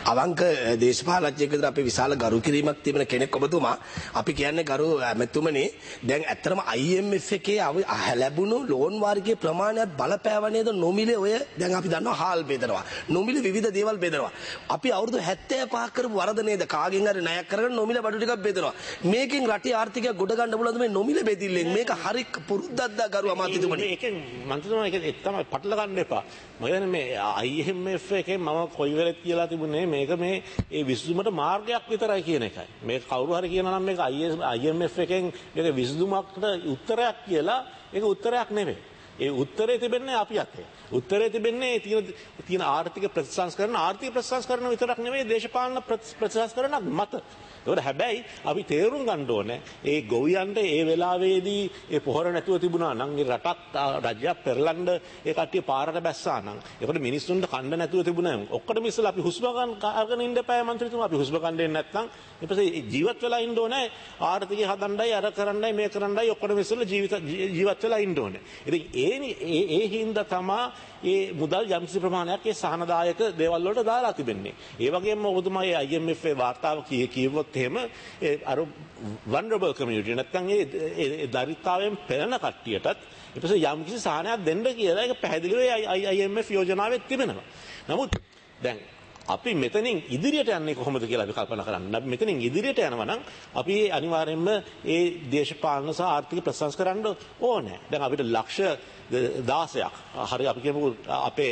Speaker 2: අවංක දේශපාලනඥයෙක් විතර අපි විශාල ගරු කිරීමක් තිබෙන කෙනෙක් ඔබතුමා. අපි කියන්නේ ගරු ඇමතුමනි දැන් ඇත්තටම IMF එකේ ලැබුණු ලෝන් වාරිකයේ ප්‍රමාණයත් බලපෑව නේද නොමිලේ ඔය දැන් අපි දන්නවා හාල් බෙදනවා. නොමිලේ විවිධ දේවල් බෙදනවා. අපි අවුරුදු 75ක් කරපු වරද නේද කාගෙන් හරි ණයක් කරගෙන නොමිලේ බඩු ටිකක් බෙදනවා. මේකෙන් රටේ ආර්ථිකය ගොඩ ගන්න පුළුවන්ද මේ නොමිලේ බෙදිල්ලෙන්? මේක හරි පුරුද්දක්ද ගරු අමාත්‍යතුමනි?
Speaker 3: ඒකෙන් මන්ත්‍රීතුමා ඒක තමයි පටල ගන්න එපා. මම කියන්නේ මේ IMF එකේ මම කොයි වෙලෙත් කියලා තිබුණේ මේක මේ ඒ විසඳුමට මාර්ගයක් විතරයි කියන එකයි. මේක කවුරු හරි කියනවා නම් මේක IMF එකෙන් මේක විසඳුමකට උත්තරයක් කියලා ඒක උත්තරයක් නෙමෙයි. ඒ උත්තරේ තිබෙන්නේ අපි අතේ. උත්තරේ තිබෙන්නේ තියෙන ආර්ථික ප්‍රතිසංස්කරණ විතරක් නෙමෙයි දේශපාලන ප්‍රතිසංස්කරණක් මත. ඒකට හැබැයි අපි තේරුම් ගන්න ඕනේ ඒ ගොවියන්ට ඒ වෙලාවේදී ඒ පොහොර නැතුව තිබුණා නම් ඒ රජයක් පෙරලන්න ඒ කට්ටිය පාරට බැස්සා නම් ඒකට මිනිස්සුන්ට කන්න නැතුව තිබුණා. ඔක්කොටම ඉස්සලා අපි හුස්ම ගන්න අරගෙන ඉන්න එපා මන්ත්‍රීතුමා. අපි හුස්ම ගන්න දෙන්නේ නැත්නම් ඊට පස්සේ ජීවත් වෙලා ඉන්න ඕනේ. ආර්ථිකය හදන්නයි අර කරන්නයි මේ කරන්නයි ඔක්කොටම ඉස්සලා ජීවත් වෙලා ඉන්න ඕනේ. ඉතින් ඒ හින්දා තමයි ඒ මුදල් යම්කිසි ප්‍රමාණයක් ඒ සහනදායක දේවල් වලට දාලා තිබෙන්නේ. ඒ වගේම ඔබතුමා ඒ IMF වාර්තාව කියවොත් එහෙම අර vulnerable community නැත්නම් ඒ දරිද්‍රතාවයෙන් පෙළෙන කට්ටියටත් ඊට පස්සේ යම්කිසි සහනයක් දෙන්න කියලා ඒක පැහැදිලිව IMF යෝජනාවේ තිබෙනවා. නමුත් දැන් අපි මෙතනින් ඉදිරියට යන්නේ කොහොමද කියලා අපි කල්පනා කරන්න. මෙතනින් ඉදිරියට යනවා නම් අපි අනිවාර්යයෙන්ම ඒ දේශපාලන සහ ආර්ථික ප්‍රතිසංස්කරණ ඕනේ. දැන් අපිට ලක්ෂ 16ක් හරි අපි කියමු අපේ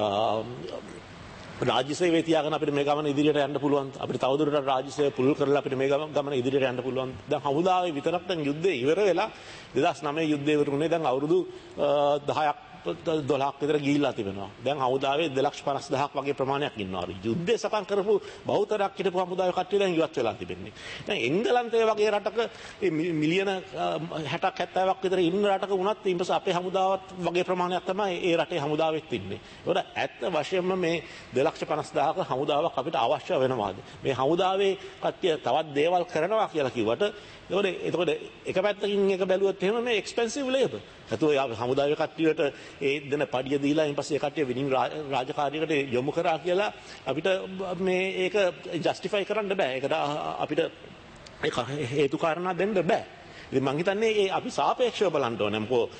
Speaker 3: රාජ්‍ය සේවය තියාගෙන අපිට මේ ගමන ඉදිරියට යන්න පුළුවන්. අපිට තවදුරටත් රාජ්‍ය සේවය පුළුල් කරලා අපිට මේ ගමන ඉදිරියට යන්න පුළුවන්. දැන් හමුදාවේ විතරක් දැන් යුද්ධය ඉවර වෙලා 2009 යුද්ධය ඉවර වුණේ දැන් අවුරුදු 10ක් 12ක් විතර ගිහිල්ලා තිබෙනවා. දැන් හමුදාවේ 2,50,000ක් වගේ ප්‍රමාණයක් ඉන්නවා. යුද්ධය සටන් කරපු බහුතරයක් හිටපු හමුදාවේ කට්ටිය දැන් ඉවත් වෙලා තිබෙන්නේ. දැන් එංගලන්තය වගේ රටක මිලියන 60ක් 70ක් විතර ඉන්න රටක වුණත් ඊපස්සේ අපේ හමුදාවත් වගේ ප්‍රමාණයක් තමයි ඒ රටේ හමුදාවෙත් ඉන්නේ. ඒකට ඇත්ත වශයෙන්ම මේ 2,50,000ක හමුදාවක් අපිට අවශ්‍ය වෙනවාද? මේ හමුදාවේ කට්ටිය තවත් දේවල් කරනවා කියලා කිව්වට එතකොට එක පැත්තකින් එක බැලුවොත් එහෙම මේ එක්ස්පෙන්සිව් ලේබර්. ඒතෝ හමුදාවේ කට්ටියට ඒ දෙන පඩිය දීලා ඊපස්සේ ඒ කට්ටිය විනින් රාජකාරියකට යොමු කරා කියලා අපිට මේ ඒක ජස්ටිෆයි කරන්න බෑ. ඒකට අපිට ඒක හේතු කාරණා දෙන්න බෑ. ඉතින් මං හිතන්නේ ඒ අපි සාපේක්ෂව බලන්න ඕනේ. මොකෝ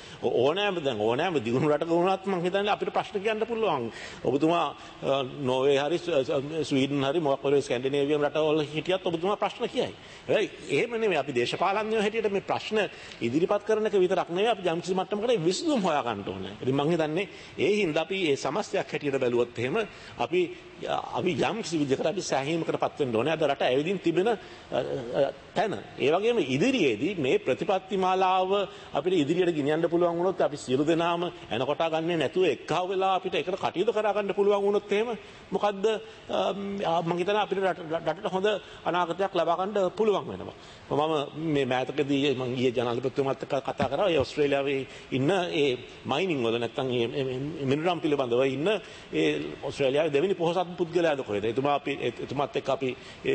Speaker 3: ඕනෑම දියුණු රටක වුණත් මං හිතන්නේ අපිට ප්‍රශ්න කියන්න පුළුවන්. ඔබතුමා නෝර්වේ හරි ස්වීඩන් හරි මොකක් හරි ස්කැන්ඩිනේවියම් රටවල හිටියත් ඔබතුමා ප්‍රශ්න කියයි. හැබැයි එහෙම නෙමෙයි අපි දේශපාලඥයෝ හැටියට මේ ප්‍රශ්න ඉදිරිපත් කරන එක විතරක් නෙවෙයි අපි යම්කිසි මට්ටමකට විසඳුම් හොයා ගන්න ඕනේ. ඉතින් මං හිතන්නේ ඒ හින්දා අපි මේ සමස්තයක් හැටියට බැලුවොත් එහෙම අපි යම්කිසි විදිහකට අපි සෑහීමකටපත් වෙන්න ඕනේ. අද රට ඇවිදින් තිබෙන තැන. ඒ වගේම ඉදිරියේදී මේ ප්‍රතිපත්ති මාලාව අපිට ඉදිරියට ගෙනියන්න පුළුවන් වුණොත් අපි සියලු දෙනාම එනකොට ගන්නේ නැතුව එක්කව වෙලා අපිට ඒකට කටයුතු කරා ගන්න පුළුවන් වුණොත් එහෙම මොකද්ද මම හිතනවා අපිට රටට හොඳ අනාගතයක් ලබා ගන්න පුළුවන් වෙනවා. මම මේ මෑතකදී මම ඊයේ ජනාධිපතිතුමාත් එක්ක කතා කරා ඒ ඕස්ට්‍රේලියාවේ ඉන්න ඒ මයිනින් වල නැත්තම් ඒ මිනරම් පිළිබඳව ඉන්න ඒ ඕස්ට්‍රේලියාවේ දෙවෙනි පොහොසත් පුද්ගලයාද කොහෙද? එතුමාත් එක්ක අපි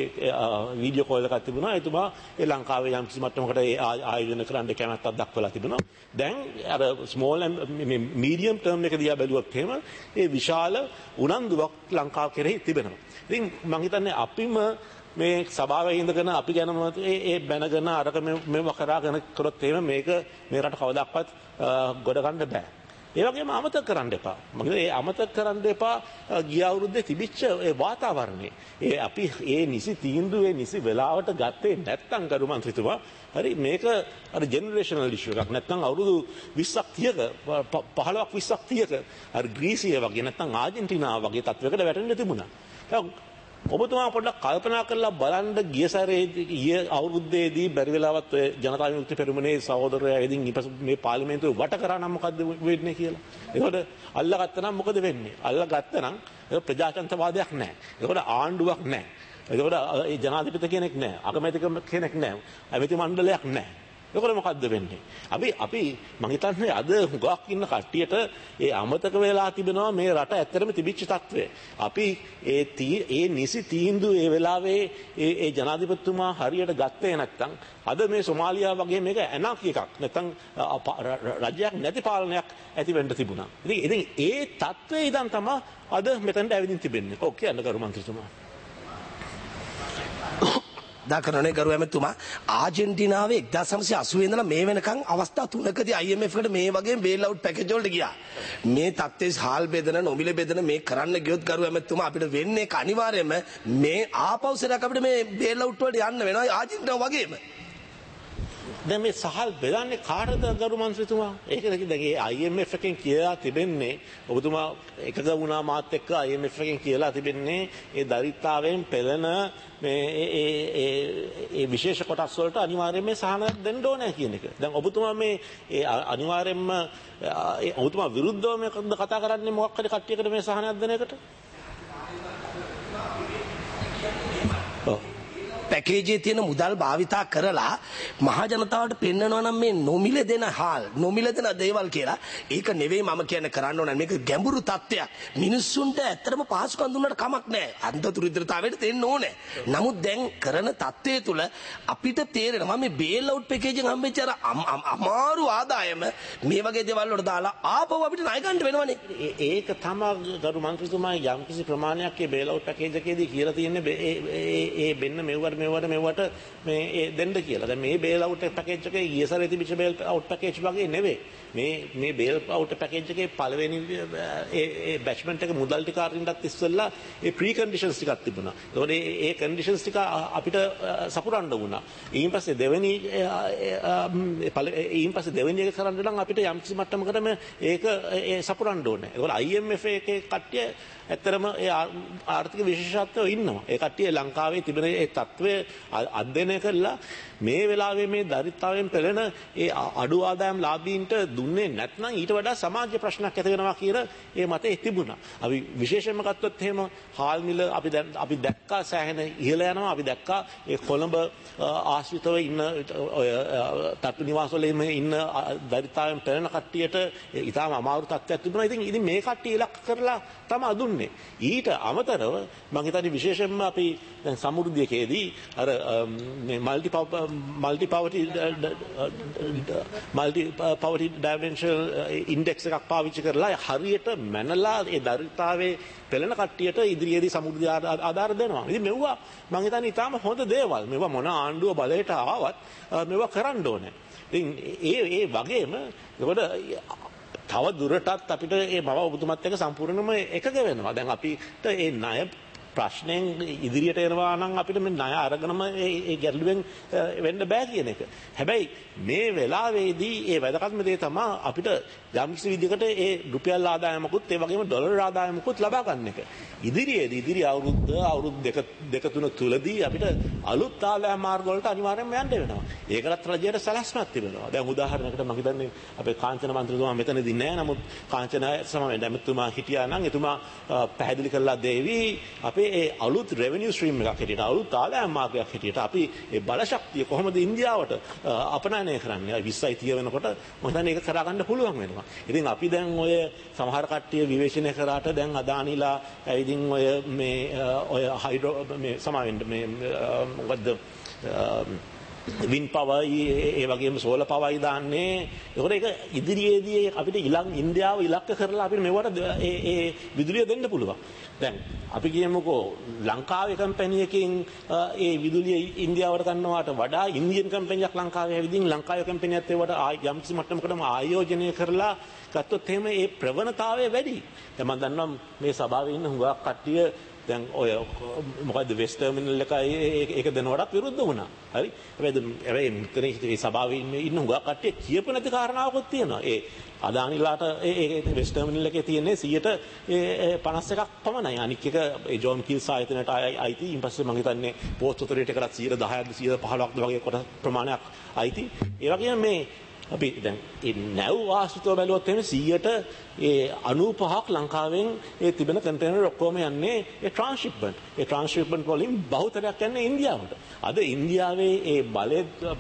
Speaker 3: වීඩියෝ කෝල් එකක් තිබුණා. එතුමා ඒ ලංකාවේ යම් කිසි මට්ටමකට ඒ ආයෝජන කරන්න කැමැත්තක් දක්වලා තිබුණා. දැන් අර ස්මෝල් ඇන්ඩ් මීඩියම් ටර්ම් එක දිහා බැලුවොත් එහෙම ඒ විශාල උනන්දුවක් ලංකාව කෙරෙහි තිබෙනවා. ඉතින් මම හිතන්නේ අපිම මේ සභාවේ ඉඳගෙන අපි ගැනම ඒ බැනගෙන අරක මේව කරාගෙන කරොත් එහෙම මේක මේ රට කවදාවත් ගොඩ ගන්න බෑ. ඒ වගේම අමතක කරන්න එපා. මම ඒ අමතක කරන්න එපා ගිය අවුරුද්දේ තිබිච්ච ඒ වාතාවරණය. ඒ අපි ඒ නිසි තීන්දුවේ නිසි වෙලාවට ගත්තේ නැත්නම් ගරු මන්ත්‍රීතුමා හරි මේක අර ජෙනරේෂනල් ඉෂුව එකක්. නැත්නම් අවුරුදු 20ක් 30ක 15ක් 20ක් 30ක අර ග්‍රීසිය වගේ නැත්නම් ආජන්ටිනාව වගේ තත්වයකට වැටෙන්න තිබුණා. ඔබතුමා පොඩ්ඩක් කල්පනා කරලා බලන්න ගිය සැරේ අවුරුද්දේදී බැරි වෙලාවත් ඔය ජනතා විමුක්ති පෙරමුණේ සහෝදරයා ඉදින් මේ පාර්ලිමේන්තුවේ වට කරා නම් මොකද්ද වෙන්නේ කියලා. ඒකට අල්ලගත්තා නම් මොකද වෙන්නේ? අල්ලගත්තා නම් ප්‍රජාතන්ත්‍රවාදයක් නැහැ. ඒකට ආණ්ඩුවක් නැහැ. ඒකට ඒ ජනාධිපති කෙනෙක් නැහැ. අගමැති කෙනෙක් නැහැ. ඇමති මණ්ඩලයක් නැහැ. ඒකට මොකද්ද වෙන්නේ? අපි මම හිතන්නේ අද හුඟක් ඉන්න කට්ටියට ඒ අමතක වෙලා තිබෙනවා මේ රට ඇත්තටම තිබිච්ච තත්ත්වය. අපි ඒ නිසි තීන්දුව ඒ වෙලාවේ ඒ ජනාධිපතිතුමා හරියට ගත්තේ නැත්නම් අද මේ සොමාලියාව වගේ මේක ඇනාකි එකක් නැත්නම් රජයක් නැති පාලනයක් ඇති වෙන්න තිබුණා. ඉතින් ඒ තත්ත්වයේ ඉඳන් තමයි අද මෙතනට ඇවිදින් තිබෙන්නේ. ඔව් කියන්න කරු මන්ත්‍රීතුමා.
Speaker 2: සඳහන් කරනවා ගරු ඇමතුමා ආජන්ටිනාවේ 1980 ඉඳලා මේ වෙනකන් අවස්ථා 3කදී IMF එකට මේ වගේ බේල් අවුට් පැකේජ් වලට ගියා. මේ තත්ත්වයේ හාල් බෙදන නොමිල බෙදන මේ කරන්න ගියොත් ගරු ඇමතුමා අපිට වෙන්නේ අනිවාර්යයෙන්ම මේ ආපෞසරයක් අපිට මේ බේල් අවුට් වලට යන්න වෙනවා ආජන්ටිනාව වගේම.
Speaker 3: දැන් මේ සහල් බෙදන්නේ කාටද ගරු මන්ත්‍රීතුමා? ඒක දැන් IMF එකෙන් කියලා තිබෙන්නේ ඔබතුමා එකග වුණා මාත් එක්ක IMF එකෙන් කියලා තිබෙන්නේ ඒ දරිද්‍රතාවයෙන් පෙළෙන මේ ඒ විශේෂ කොටස් වලට අනිවාර්යයෙන්ම සහන දෙන්න ඕනේ කියන එක. දැන් ඔබතුමා මේ අනිවාර්යයෙන්ම ඔබතුමා විරුද්ධව මේ කතා කරන්නේ මොකක් හරි කට්ටියකට මේ සහනයක් දෙන එකට?
Speaker 2: පැකේජයේ තියෙන මුදල් භාවිතා කරලා මහ ජනතාවට පෙන්වනවා නම් මේ නොමිල දෙන හාල් නොමිල දෙන දේවල් කියලා ඒක නෙවෙයි මම කියන්නේ කරන්න ඕන මේක ගැඹුරු තත්ත්වයක් මිනිස්සුන්ට ඇත්තටම පහසුකම් දුන්නට කමක් නැහැ අන්තතුරිද්‍රතාවයට දෙන්න ඕනේ නමුත් දැන් කරන තත්ත්වයේ තුල අපිට තේරෙනවා මේ බේල් අවුට් පැකේජෙන් හම්බෙච්ච අර අමාරු ආදායම මේ වගේ දේවල් වලට දාලා ආපහු අපිට ණය ගන්න වෙනවනේ
Speaker 3: ඒක තමයි ගරු මන්ත්‍රීතුමා යම්කිසි ප්‍රමාණයක් මේ බේල් අවුට් පැකේජ් එකේදී කියලා තියෙන්නේ ඒ බෙන්න මෙව්වට මේ දෙන්න කියලා. දැන් මේ බේල් අවුට් පැකේජ් එකේ ඊයේ සැරේ තිබිච්ච බේල් අවුට් පැකේජ් වගේ නෙවෙයි. මේ බේල් අවුට් පැකේජ් එකේ පළවෙනි ඒ බැච්මන්ට් එක මුදල් ටික අරින්නත් ඉස්සෙල්ලා ඒ ප්‍රී කන්ඩිෂන්ස් ටිකක් තිබුණා. ඒකෝට ඒ කන්ඩිෂන්ස් ටික අපිට සපුරන්න වුණා. ඊයින් පස්සේ දෙවෙනි එක කරන්න නම් අපිට යම් කිසි මට්ටමකට ඒක සපුරන්න ඕනේ. ඒකෝට IMF එකේ කට්ටිය ඇත්තරම ඒ ආර්ථික විශේෂඥයෝ ඉන්නවා. ඒ කට්ටිය ලංකාවේ තිබෙන ඒ තත්ත්වය අධ්‍යයනය කරලා මේ වෙලාවේ මේ දරිද්‍රතාවයෙන් පෙළෙන ඒ අඩු ආදායම් ලාභීන්ට දුන්නේ නැත්නම් ඊට වඩා සමාජ ප්‍රශ්නයක් ඇති වෙනවා කියලා ඒ මතේ තිබුණා. අපි විශේෂයෙන්ම ගත්තොත් එහෙම හාල් මිල අපි දැක්කා සෑහෙන ඉහළ යනවා. අපි දැක්කා ඒ කොළඹ ආශ්‍රිතව ඉන්න ඔය තට්ටු නිවාසවල ඉන්න දරිද්‍රතාවයෙන් පෙළෙන කට්ටියට ඊටාම අමාරු තත්ත්වයක් තිබුණා. ඉතින් මේ කට්ටිය ඉලක්ක කරලා තමයි දුන්නේ. ඊට අමතරව මම හිතන්නේ විශේෂයෙන්ම අපි දැන් සමෘද්ධියකේදී අර මේ මල්ටි පවර්ටි ඩයිමෙන්ෂනල් ඉන්ඩෙක්ස් එකක් පාවිච්චි කරලා හරියට මැනලා ඒ දරිද්‍රතාවයේ පෙළෙන කට්ටියට ඉදිරියේදී සමෘද්ධිය ආධාර දෙනවා. ඉතින් මෙවුවා මම හිතන්නේ ඊටාම හොඳ දේවල්. මෙවුවා මොන ආණ්ඩුව බලයට ආවත් මෙවුවා කරන්න ඕනේ. ඉතින් ඒ වගේම ඒකට තව දුරටත් අපිට මේ බව ඔබතුමත් එක්ක සම්පූර්ණයෙන්ම එකග වෙනවා. දැන් අපිට මේ ණය ප්‍රශ්නෙන් ඉදිරියට එනවා නම් අපිට මේ ණය අරගෙනම ඒ ගැටලුවෙන් වෙන්න බෑ කියන එක. හැබැයි මේ වෙලාවේදී ඒ වැදගත්ම දේ තමයි අපිට යම්කිසි විදිහකට ඒ රුපියල් ආදායමකුත් ඒ වගේම ඩොලර් ආදායමකුත් ලබා ගන්න එක. ඉදිරි අවුරුදු දෙක තුන තුලදී අපිට අලුත් ආදායම් මාර්ග වලට අනිවාර්යයෙන්ම යන්න වෙනවා. ඒකලත් රජයට සැලැස්මක් තිබෙනවා. දැන් උදාහරණයකට මම හිතන්නේ අපේ කාංචන මන්ත්‍රීතුමා මෙතනදී නෑ. නමුත් කාංචන සමයෙන් එතුමා හිටියා නම් එතුමා පැහැදිලි කරලා දෙවි අපේ ඒ අලුත් රෙවෙනියු ස්ට්‍රීම් එකක් හැටියට අලුත් ආදායම් මාර්ගයක් හැටියට අපි ඒ බලශක්තිය කොහොමද ඉන්දියාවට අපනයනය කරන්නේ 20 30 වෙනකොට මම හිතන්නේ ඒක කරා ගන්න පුළුවන් වෙනවා. ඉතින් අපි දැන් ඔය සමහර කට්ටිය විවේචනය කරාට දැන් අදානිලා ඇවිදින් ඔය හයිඩ්‍රෝ මේ සමාවෙන්න මේ මොකද්ද වින් පවයි ඒ වගේම සෝල පවයි දාන්නේ. ඒකට ඒක ඉදිරියේදී අපිට ඉන්දියාව ඉලක්ක කරලා අපිට මෙවට ඒ විදුලිය දෙන්න පුළුවන්. දැන් අපි කියමුකෝ ලංකාවේ කම්පැනි එකකින් ඒ විදුලිය ඉන්දියාවට ගන්නවාට වඩා ඉන්දියන් කම්පැනියක් ලංකාවේ ඇවිදින් ලංකාවේ කම්පැනියත් ඒවට යම්කිසි මට්ටමකටම ආයෝජනය කරලා ගත්තොත් එහෙම ඒ ප්‍රවණතාවය වැඩි. දැන් මම දන්නවා මේ සභාවේ ඉන්න හුඟක් කට්ටිය දැන් ඔය මොකද්ද වෙස්ට් ටර්මිනල් එකයි ඒක දෙනවටත් විරුද්ධ වුණා. හරි. හැබැයි මෙතන මේ සභාවේ ඉන්න හුඟක් කට්ටිය කියපු නැති කාරණාවකුත් තියෙනවා. ඒ අදානිලාට ඒ වෙස්ට් ටර්මිනල් එකේ තියෙන්නේ 51% පමණයි. අනික් එක ඒ ජෝන් කිල්ස් ආයතනයට අයිති. ඊපස්සේ මම හිතන්නේ පෝස්ට් ඔතොරිටි එකකට 10%ක්ද 15%ක්ද වගේ කොට ප්‍රමාණයක් අයිති. ඒ වගේම මේ අපි දැන් ඒ නැව් ආශ්‍රිතව බැලුවොත් එහෙම 100ට ඒ 95ක් ලංකාවෙන් ඒ තිබෙන කන්ටේනර් ඔක්කොම යන්නේ ඒ ට්‍රාන්ස්ෂිප්මන්ට්. ඒ ට්‍රාන්ස්ෂිප්මන්ට් වලින් බහුතරයක් යන්නේ ඉන්දියාවට. අද ඉන්දියාවේ ඒ බලය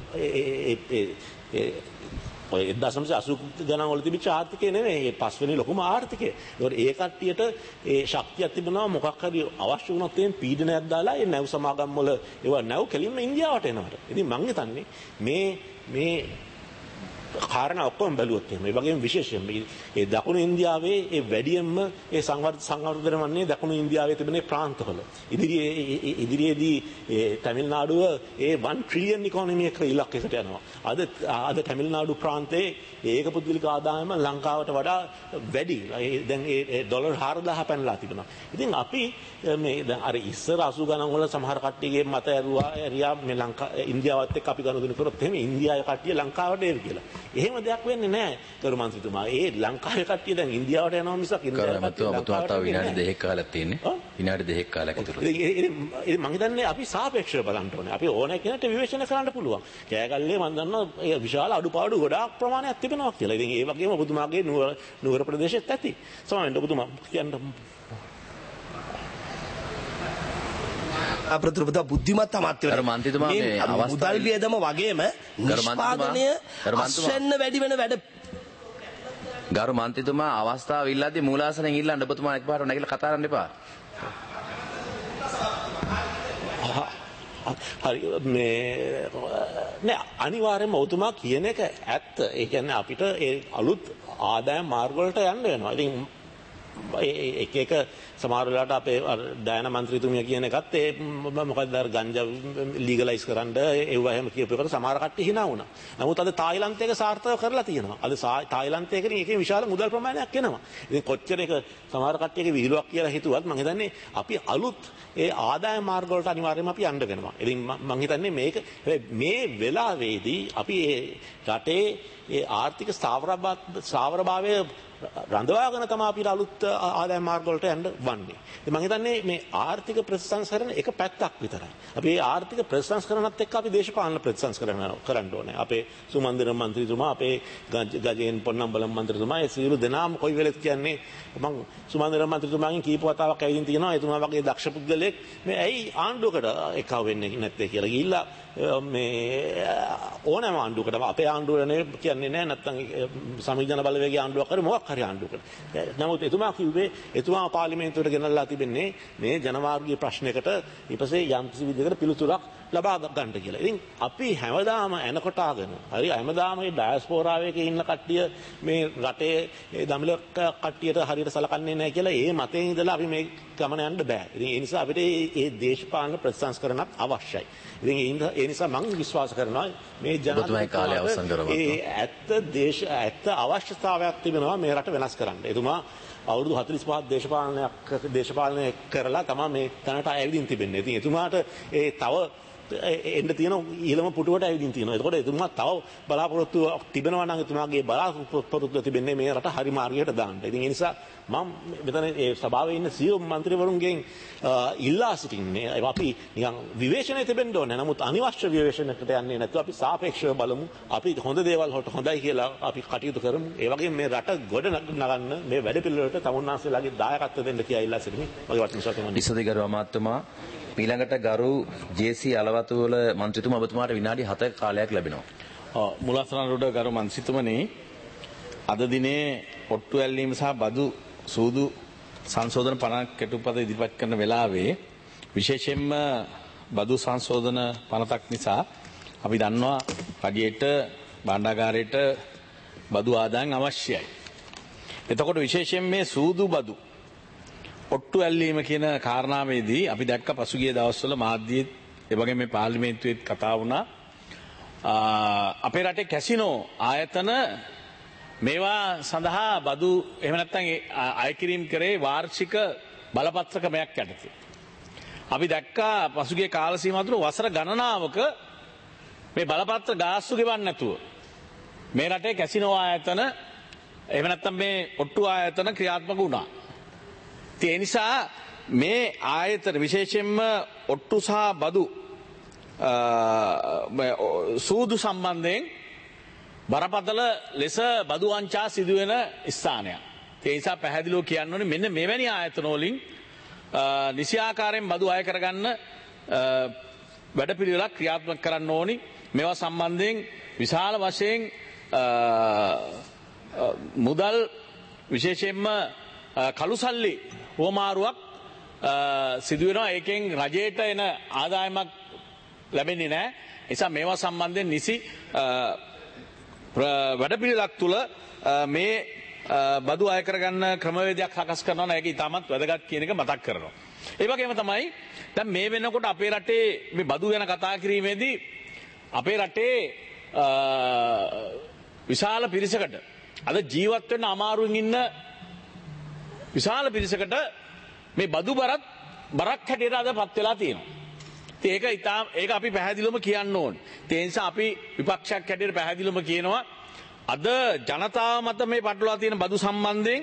Speaker 3: ඔය 1980 ගණන් වල තිබිච්ච ආර්ථිකය නෙවෙයි. ඒ පස්වෙනි ලොකුම ආර්ථිකය. ඒකට ඒ කට්ටියට ඒ ශක්තියක් තිබෙනවා මොකක් හරි අවශ්‍ය වුණොත් එහෙම පීඩනයක් දාලා ඒ නැව් සමාගම් වල ඒවා නැව් කෙලින්ම ඉන්දියාවට එනවට. ඉතින් මම හිතන්නේ මේ කාරණා ඔක්කොම බැලුවොත් එහෙම. ඒ වගේම විශේෂයෙන්ම ඒ දකුණු ඉන්දියාවේ ඒ වැඩියෙන්ම ඒ සංවර්ධන වන්නේ දකුණු ඉන්දියාවේ තිබෙන ප්‍රාන්තවල. ඉදිරියේදී ඒ තමිල්නාඩුව ඒ 1 ට්‍රිලියන් ඉකොනොමි එක ඉලක්කයකට යනවා. අද තමිල්නාඩු ප්‍රාන්තයේ ඒක පුද්ගලික ආදායම ලංකාවට වඩා වැඩි. දැන් ඒ ඩොලර් 4000 පැනලා තිබෙනවා. ඉතින් අපි මේ දැන් අර ඉස්සර 80 ගණන් වල සමහර කට්ටියගේ මත ඇරියා මේ ඉන්දියාවත් එක්ක අපි ගනුදෙනු කරොත් එහෙම ඉන්දියාවේ කට්ටිය ලංකාවට එවි කියලා. එහෙම දෙයක් වෙන්නේ නැහැ ගරු මන්ත්‍රීතුමා. ඒ ලංකාවේ කට්ටිය දැන් ඉන්දියාවට යනවා මිසක් ඉන්දියාවේ කට්ටිය ලංකාවට විනාඩි 2ක කාලයක් තියෙන්නේ. විනාඩි 2ක කාලයක් ඇතුළත. ඉතින් මම හිතන්නේ අපි සාපේක්ෂව බලන්න ඕනේ. අපි ඕනෑ කෙනෙක්ට විවේචනය කරන්න පුළුවන්. කෑගල්ලේ මම දන්නවා ඒ විශාල අඩුපාඩු ගොඩාක් ප්‍රමාණයක් තිබෙනවා කියලා. ඉතින් ඒ වගේම ඔබතුමාගේ නුවර ප්‍රදේශෙත් ඇති. සමහරවිට ඔබතුමා කියන්න
Speaker 2: අප්‍රතුරුපත බුද්ධිමත් අමාත්‍යවරයා මුදල් වියදම වගේම නිෂ්පාදනය අස්වැන්න වැඩි වෙන වැඩ
Speaker 1: ගරු මන්ත්‍රීතුමා අවස්ථාව ඉල්ලද්දී මූලාසනෙන් ඉල්ලන්න ඔබතුමා එකපාරට නැගිටලා කතා කරන්න එපා.
Speaker 3: හරි මේ නෑ අනිවාර්යයෙන්ම ඔබතුමා කියන එක ඇත්ත. ඒ කියන්නේ අපිට ඒ අලුත් ආදායම් මාර්ග වලට යන්න වෙනවා. ඉතින් එක සමහර වෙලාවට අපේ ඩයනා මන්ත්‍රීතුමිය කියන එකත් ඒ මොකක්ද අර ගංජා ලීගලයිස් කරන්න ඒව එහෙම කියපු එකට සමහර කට්ටිය hina වුණා. නමුත් අද තායිලන්තයක සාර්ථක කරලා තියෙනවා. අද තායිලන්තයකෙන් ඒකේ විශාල මුදල් ප්‍රමාණයක් එනවා. ඉතින් කොච්චර එක සමහර කට්ටියගේ විහිළුවක් කියලා හිතුවත් මම හිතන්නේ අපි අලුත් ඒ ආදායම් මාර්ග වලට අනිවාර්යයෙන්ම අපි යන්න වෙනවා. ඉතින් මම හිතන්නේ මේක මේ වෙලාවේදී අපි ඒ රටේ ඒ ආර්ථික ස්ථාවරභාවය රඳවාගෙන තමයි අපිට අලුත් ආදායම් මාර්ග වලට යන්න වන්නේ. ඉතින් මම හිතන්නේ මේ ආර්ථික ප්‍රතිසංස්කරණ එක පැත්තක් විතරයි. අපි මේ ආර්ථික ප්‍රතිසංස්කරණත් එක්ක අපි දේශපාලන ප්‍රතිසංස්කරණ කරන්න ඕනේ. අපේ සුමන්දිර මන්ත්‍රීතුමා, අපේ ගජේන් පොන්නම්බලම් මන්ත්‍රීතුමා ඒ සියලු දෙනාම කොයි වෙලෙත් කියන්නේ මම සුමන්දිර මන්ත්‍රීතුමාගෙන් කීප වතාවක් ඇවිදින් තියෙනවා. එතුමා වගේ දක්ෂ පුද්ගලයෙක් මේ ඇයි ආණ්ඩුවකට එක්ව වෙන්නේ නැත්තේ කියලා ගිහිල්ලා මේ ඕනෑම ආණ්ඩුවකට අපේ ආණ්ඩුවනේ කියන්නේ නැහැ නැත්නම් සමිජන බලවේගයේ ආණ්ඩුවක් හරි මොකක් හරි ආණ්ඩුවකට. නමුත් එතුමා කිව්වේ එතුමා පාර්ලිමේන්තුවට ගෙනල්ලා තිබෙන්නේ මේ ජනමාර්ගීය ප්‍රශ්නයකට ඊපස්සේ යම්කිසි විදිහකට පිළිතුරක් ලබා ගන්න කියලා. ඉතින් අපි හැමදාම එනකොටාගෙන හරි හැමදාම මේ ඩයස්පෝරාවේ ඉන්න කට්ටිය මේ රටේ දමිළ කට්ටියට හරියට සලකන්නේ නැහැ කියලා ඒ මතේ ඉඳලා අපි මේ ගමන යන්න බෑ. ඉතින් ඒ නිසා අපිට මේ දේශපාලන ප්‍රතිසංස්කරණත් අවශ්‍යයි. ඉතින් ඒ නිසා මම විශ්වාස කරනවා මේ ඇත්ත අවශ්‍යතාවයක් තිබෙනවා මේ රට වෙනස් කරන්න. එතුමා අවුරුදු 45ක් දේශපාලනය කරලා තමයි මේ තැනට ඇවිදින් තිබෙන්නේ. ඉතින් එතුමාට ඒ තව එන්න තියෙන ඊළම පුටුවට ඇවිදින් තියෙනවා. එතකොට එතුමා තව බලාපොරොත්තු තිබෙනවා නම් එතුමාගේ බලාපොරොත්තු තිබෙන්නේ මේ රට හරි මාර්ගයට දාන්න. ඉතින් ඒ නිසා මම මෙතන ඒ සභාවේ ඉන්න සියලු මන්ත්‍රීවරුන්ගෙන් ඉල්ලා සිටින්නේ අපි නිකන් විවේචනය තිබෙන්න ඕනේ. නමුත් අනිවාර්ය විවේචනයකට යන්නේ නැතුව අපි සාපේක්ෂව බලමු. අපි හොඳ දේවල් හොඳයි කියලා අපි කටයුතු කරමු. ඒ වගේම මේ රට ගොඩ නගන්න මේ වැඩ පිළිවෙලට තමුන්නාන්සේලාගේ දායකත්වය දෙන්න කියලා ඉල්ලා සිටින්නේ. මගේ වටින සතුටුමයි.
Speaker 1: ඉස්සදිගරු අමාත්‍යතුමා ඊළඟට ගරු ජේ.සී. අලවතුවල මන්ත්‍රීතුමා ඔබතුමාට විනාඩි 7ක කාලයක් ලැබෙනවා.
Speaker 4: මුලස්තරනරුඩ ගරු මන්ත්‍රීතුමනි අද දිනේ ඔට්ටු ඇල්ලීම සහ බදු සූදු සංශෝධන 50ක් කෙටුපත ඉදිරිපත් කරන වෙලාවේ විශේෂයෙන්ම බදු සංශෝධන 50ක් නිසා අපි දන්නවා රජයට භාණ්ඩාගාරයට බදු ආදායම් අවශ්‍යයි. එතකොට විශේෂයෙන් මේ සූදු බදු ඔට්ටු ඇල්ලීම කියන කාරණාවේදී අපි දැක්ක පසුගිය දවස්වල මාධ්‍යයේ ඒ වගේම මේ පාර්ලිමේන්තුවේත් කතා වුණා අපේ රටේ කැසිනෝ ආයතන මේවා සඳහා බදු එහෙම නැත්නම් අයකිරීම කරේ වාර්ෂික බලපත්‍ර ක්‍රමයක් යටතේ. අපි දැක්කා පසුගිය කාල සීමාව තුළ වසර ගණනාවක මේ බලපත්‍ර ගාස්තු ගෙවන්නේ නැතුව මේ රටේ කැසිනෝ ආයතන එහෙම නැත්නම් මේ ඔට්ටු ආයතන ක්‍රියාත්මක වුණා. ඒ නිසා මේ ආයතන විශේෂයෙන්ම ඔට්ටු සහ බදු සූදු සම්බන්ධයෙන් බරපතල ලෙස බදු වංචා සිදුවෙන ස්ථානයක්. ඒ නිසා පැහැදිලිව කියන්න ඕනේ මෙන්න මෙවැනි ආයතන වලින් නිසි ආකාරයෙන් බදු අය කරගන්න වැඩපිළිවෙලක් ක්‍රියාත්මක කරන්න ඕනි. මේවා සම්බන්ධයෙන් විශාල වශයෙන් මුදල් විශේෂයෙන්ම කළුසල්ලි හුවමාරුවක් සිදුවෙනවා. ඒකෙන් රජයට එන ආදායමක් ලැබෙන්නේ නැහැ. නිසා මේවා සම්බන්ධයෙන් නිසි වැඩපිළිවෙලක් තුල මේ බදු අය කරගන්න ක්‍රමවේදයක් සකස් කරනවා නම් ඒක ඉතාමත් වැදගත් කියන එක මතක් කරනවා. ඒ වගේම තමයි දැන් මේ වෙනකොට අපේ රටේ මේ බදු ගැන කතා කිරීමේදී අපේ රටේ විශාල පිරිසකට අද ජීවත් වෙන්න අමාරුවෙන් ඉන්න විශාල පිරිසකට මේ බදු බරක් හැටියට අද පත් වෙලා තියෙනවා. ඒක අපි පැහැදිලිවම කියන්න ඕන. ඒ නිසා අපි විපක්ෂයක් හැටියට පැහැදිලිවම කියනවා අද ජනතාව මත මේ පටලවා තියෙන බදු සම්බන්ධයෙන්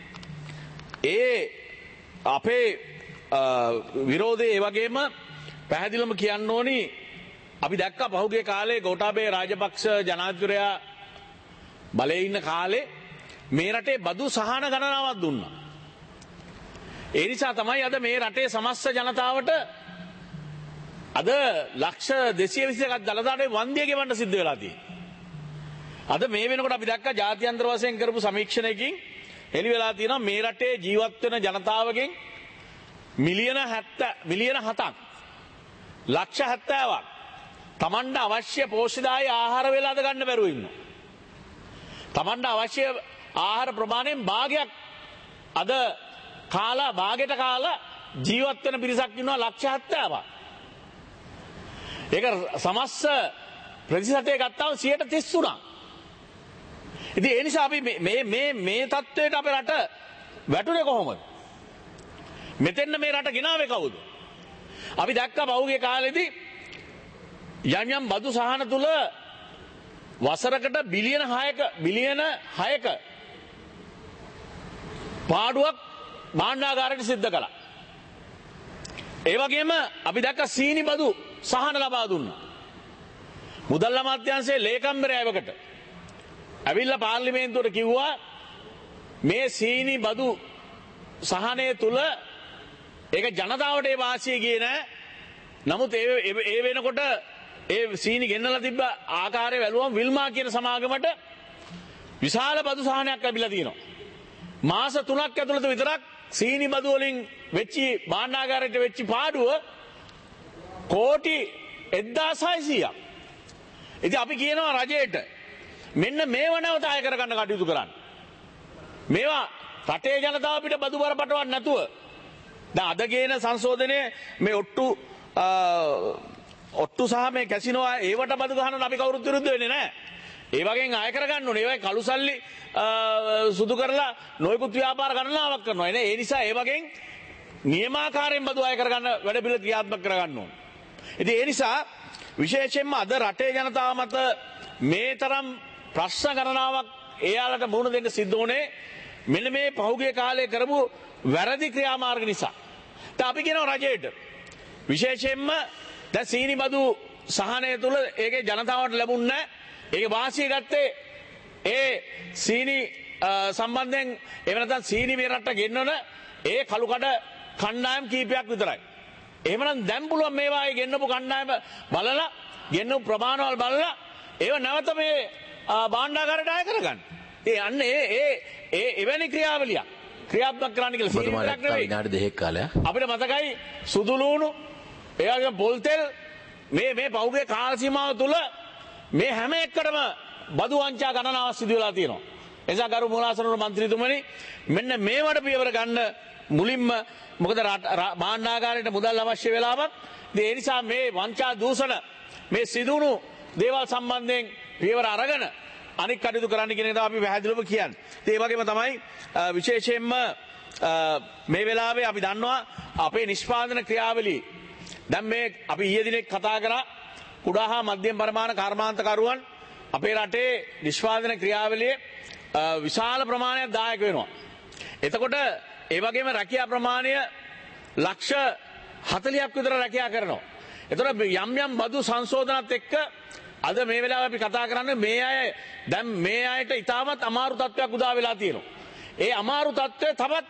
Speaker 4: අපේ විරෝධය ඒ වගේම පැහැදිලිවම කියන්න ඕනි. අපි දැක්කා පහුගිය කාලේ ගෝඨාභය රාජපක්ෂ ජනාධිපතිවරයා බලයේ ඉන්න කාලේ මේ රටේ බදු සහන ගණනාවක් දුන්නා. ඒ නිසා තමයි අද මේ රටේ සමස්ත ජනතාවට අද ලක්ෂ 221ක් දළදාට වන්දිය ගෙවන්න සිද්ධ වෙලා තියෙන්නේ. අද මේ වෙනකොට අපි දැක්කා ජාත්‍යන්තර වශයෙන් කරපු සමීක්ෂණයකින් එළි වෙලා තියෙනවා මේ රටේ ජීවත් වෙන ජනතාවගෙන් මිලියන 7ක් ලක්ෂ 70ක් තමන්ට අවශ්‍ය පෝෂ්‍යදායී ආහාර වේලාද ගන්න බැරුව ඉන්නවා. තමන්ට අවශ්‍ය ආහාර ප්‍රමාණයෙන් භාගයක් අද භාගයට කාලා ජීවත් වෙන පිරිසක් ඉන්නවා ලක්ෂ 70ක්. ඒක සමස්ත ප්‍රතිශතය ගත්තාම 33%. ඉතින් ඒ නිසා අපි මේ තත්ත්වයට අපේ රට වැටුනේ කොහොමද? මෙතෙන්න මේ රට ගෙනාවේ කවුද? අපි දැක්කා පහුගිය කාලෙදී යම් බදු සහන තුල වසරකට බිලියන 6ක පාඩුවක් භාණ්ඩාගාරයට සිද්ධ කළා. ඒ වගේම අපි දැක්කා සීනි බදු සහන ලබා දුන්නා. මුදල් අමාත්‍යාංශයේ ලේකම්වරයාවකට ඇවිල්ලා පාර්ලිමේන්තුවට කිව්වා මේ සීනි බදු සහනය තුල ඒක ජනතාවට ඒ වාසිය ගියේ නෑ. නමුත් ඒ වෙනකොට ඒ සීනි ගෙන්නලා තිබ්බ ආකාරය වැළුවම විල්මා කියන සමාගමට විශාල බදු සහනයක් ලැබිලා තියෙනවා. මාස 3ක් ඇතුළත විතරක් සීනි බදු වලින් වෙච්චි භාණ්ඩාගාරයට වෙච්චි පාඩුව කෝටි 1600ක්. ඉතින් අපි කියනවා රජයට මෙන්න මේව නැවත අය කරගන්න කටයුතු කරන්න. මේවා රටේ ජනතාව පිට බදු බර පටවන්න නැතුව දැන් අද ගේන සංශෝධනයේ මේ ඔට්ටු සහ මේ කැසිනෝ ඒවට බදු ගහනවා අපි කවුරුත් විරුද්ධ වෙන්නේ නැහැ. ඒ වගේන් අය කරගන්න ඕනේ. ඒවයි කළු සල්ලි සුදු කරලා නොයෙකුත් ව්‍යාපාර ගණනාවක් කරනවා. ඒ නිසා ඒ වගේන් නියමාකාරයෙන් බදු අය කරගන්න වැඩ පිළිවෙල ක්‍රියාත්මක කරගන්න ඕනේ. ඉතින් ඒ නිසා විශේෂයෙන්ම අද රටේ ජනතාව මත මේ තරම් ප්‍රශ්න ගණනාවක් එයාලට මුහුණ දෙන්න සිද්ධ වුණේ මෙන්න මේ පහුගිය කාලේ කරපු වැරදි ක්‍රියාමාර්ග නිසා. දැන් අපි කියනවා රජයට විශේෂයෙන්ම දැන් සීනි බදු සහනය තුල ඒකේ ජනතාවට ලැබුණ නැහැ. ඒකේ වාසිය ගත්තේ ඒ සීනි සම්බන්ධයෙන් එහෙම නැත්නම් සීනි මේ රටට ගෙන්නන ඒ කළු කඩ කණ්ඩායම් කීපයක් විතරයි. එහෙමනම් දැන් පුළුවන් මේවා ඒ ගෙන්නපු කණ්ඩායම බලලා ගෙන්නපු ප්‍රමාණවල බලලා ඒව නැවත මේ භාණ්ඩාගාරයට අය කරගන්න. එවැනි ක්‍රියාවලියක් ක්‍රියාත්මක කරන්න කියලා සීනි විතරක් නෙවෙයි.
Speaker 1: විනාඩි 2ක කාලයක්.
Speaker 4: අපිට මතකයි සුදු ලුණු ඒ වගේම පොල් තෙල් මේ පහුගිය කාල සීමාව තුල මේ හැම එකටම බදු වංචා ගණනාවක් සිදු වෙලා තියෙනවා. එනිසා ගරු මූලාසන මන්ත්‍රීතුමනි මෙන්න මේවට පියවර ගන්න මුලින්ම මොකද භාණ්ඩාගාරයට මුදල් අවශ්‍ය වෙලාවක්. ඒ නිසා මේ වංචා දූෂණ මේ සිදුණු දේවල් සම්බන්ධයෙන් පියවර අරගෙන අනික් කටයුතු කරන්න කියන එක අපි පැහැදිලිවම කියන්නේ. ඒ වගේම තමයි විශේෂයෙන්ම මේ වෙලාවේ අපි දන්නවා අපේ නිෂ්පාදන ක්‍රියාවලිය දැන් මේ අපි ඊයේ දිනේ කතා කරා කුඩා හා මධ්‍යම පරිමාණ කර්මාන්තකරුවන් අපේ රටේ නිෂ්පාදන ක්‍රියාවලියේ විශාල ප්‍රමාණයක් දායක වෙනවා. එතකොට ඒ වගේම රැකියා ප්‍රමාණය ලක්ෂ 40ක් විතර රැකියා කරනවා. එතකොට යම් බදු සංශෝධනත් එක්ක අද මේ වෙලාවේ අපි කතා කරන්නේ මේ අයට ඉතාමත් අමාරු තත්ත්වයක් උදා වෙලා තියෙනවා. ඒ අමාරු තත්ත්වය තවත්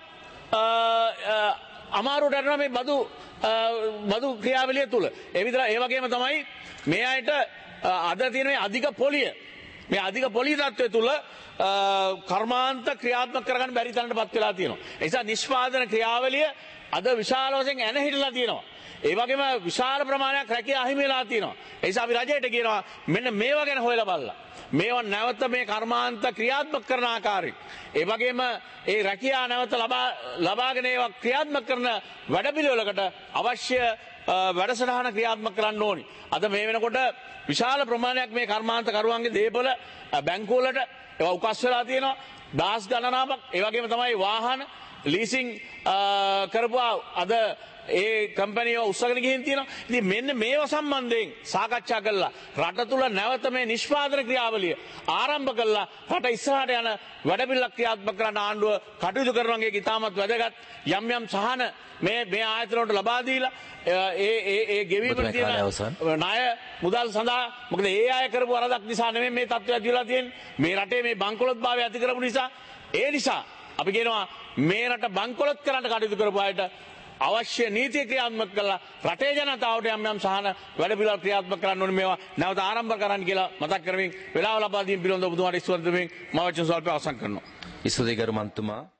Speaker 4: අමාරුට යනවා මේ බදු ක්‍රියාවලිය තුල. ඒ වගේම තමයි මේ අයට අද තියෙන මේ අධික පොලිය තත්ත්වය තුල කර්මාන්ත ක්‍රියාත්මක කරගන්න බැරි තැනටපත් වෙලා තියෙනවා. ඒ නිසා නිෂ්පාදන ක්‍රියාවලිය අද විශාල වශයෙන් ඇන හිටලා තියෙනවා. ඒ වගේම විශාල ප්‍රමාණයක් රැකියා අහිමි වෙලා තියෙනවා. ඒ නිසා අපි රජයට කියනවා මෙන්න මේවා ගැන හොයලා බලලා. මේවා නැවත මේ කර්මාන්ත ක්‍රියාත්මක කරන ආකාරය. ඒ වගේම ඒ රැකියා නැවත ලබාගෙන ඒවා ක්‍රියාත්මක කරන වැඩපිළිවෙලකට අවශ්‍ය වැඩසටහන ක්‍රියාත්මක කරන්න ඕනි. අද මේ වෙනකොට විශාල ප්‍රමාණයක් මේ කර්මාන්ත කරුවන්ගේ දේපොළ බැංකුවලට ඒවා උකස් වෙලා තියෙනවා. දහස් ගණනාවක්. ඒ වගේම තමයි වාහන ලීසින් කරපුවා අද ඒ කම්පැනිව උස්සගෙන ගිහින් තියෙනවා. ඉතින් මෙන්න මේවා සම්බන්ධයෙන් සාකච්ඡා කරලා රට තුල නැවත මේ නිෂ්පාදන ක්‍රියාවලිය ආරම්භ කරලා රට ඉස්සරහට යන වැඩපිළිවෙලක් ක්‍රියාත්මක කරන්න ආණ්ඩුව කටයුතු කරනවා කියන එක ඉතාමත් වැදගත්. යම් යම් සහන මේ ආයතන වලට ලබා දීලා ඒ ගෙවීම තියෙන ණය මුදල් සඳහා මොකද ඒ අය කරපු වරදක් නිසා නෙමෙයි මේ තත්ත්වය ඇතිවලා තියෙන්නේ. මේ රටේ මේ බංකොලොත් භාවය ඇති කරපු නිසා ඒ නිසා අපි කියනවා මේ රට බංකොලොත් කරන්න කටයුතු කරපු අයට අවශ්‍ය නීතිය ක්‍රියාත්මක කරලා රටේ ජනතාවට යම් යම් සහන වැඩපිළිවෙල ක්‍රියාත්මක කරන්න ඕනේ මේවා නැවත ආරම්භ කරන්න කියලා මතක් කරමින් වෙලාව ලබා දීම පිළිබඳව ඔබතුමාට ස්තුති දෙමින් මම වචන සල්ප අවසන් කරනවා.
Speaker 1: ස්තුතියි ගරු මන්තුමා.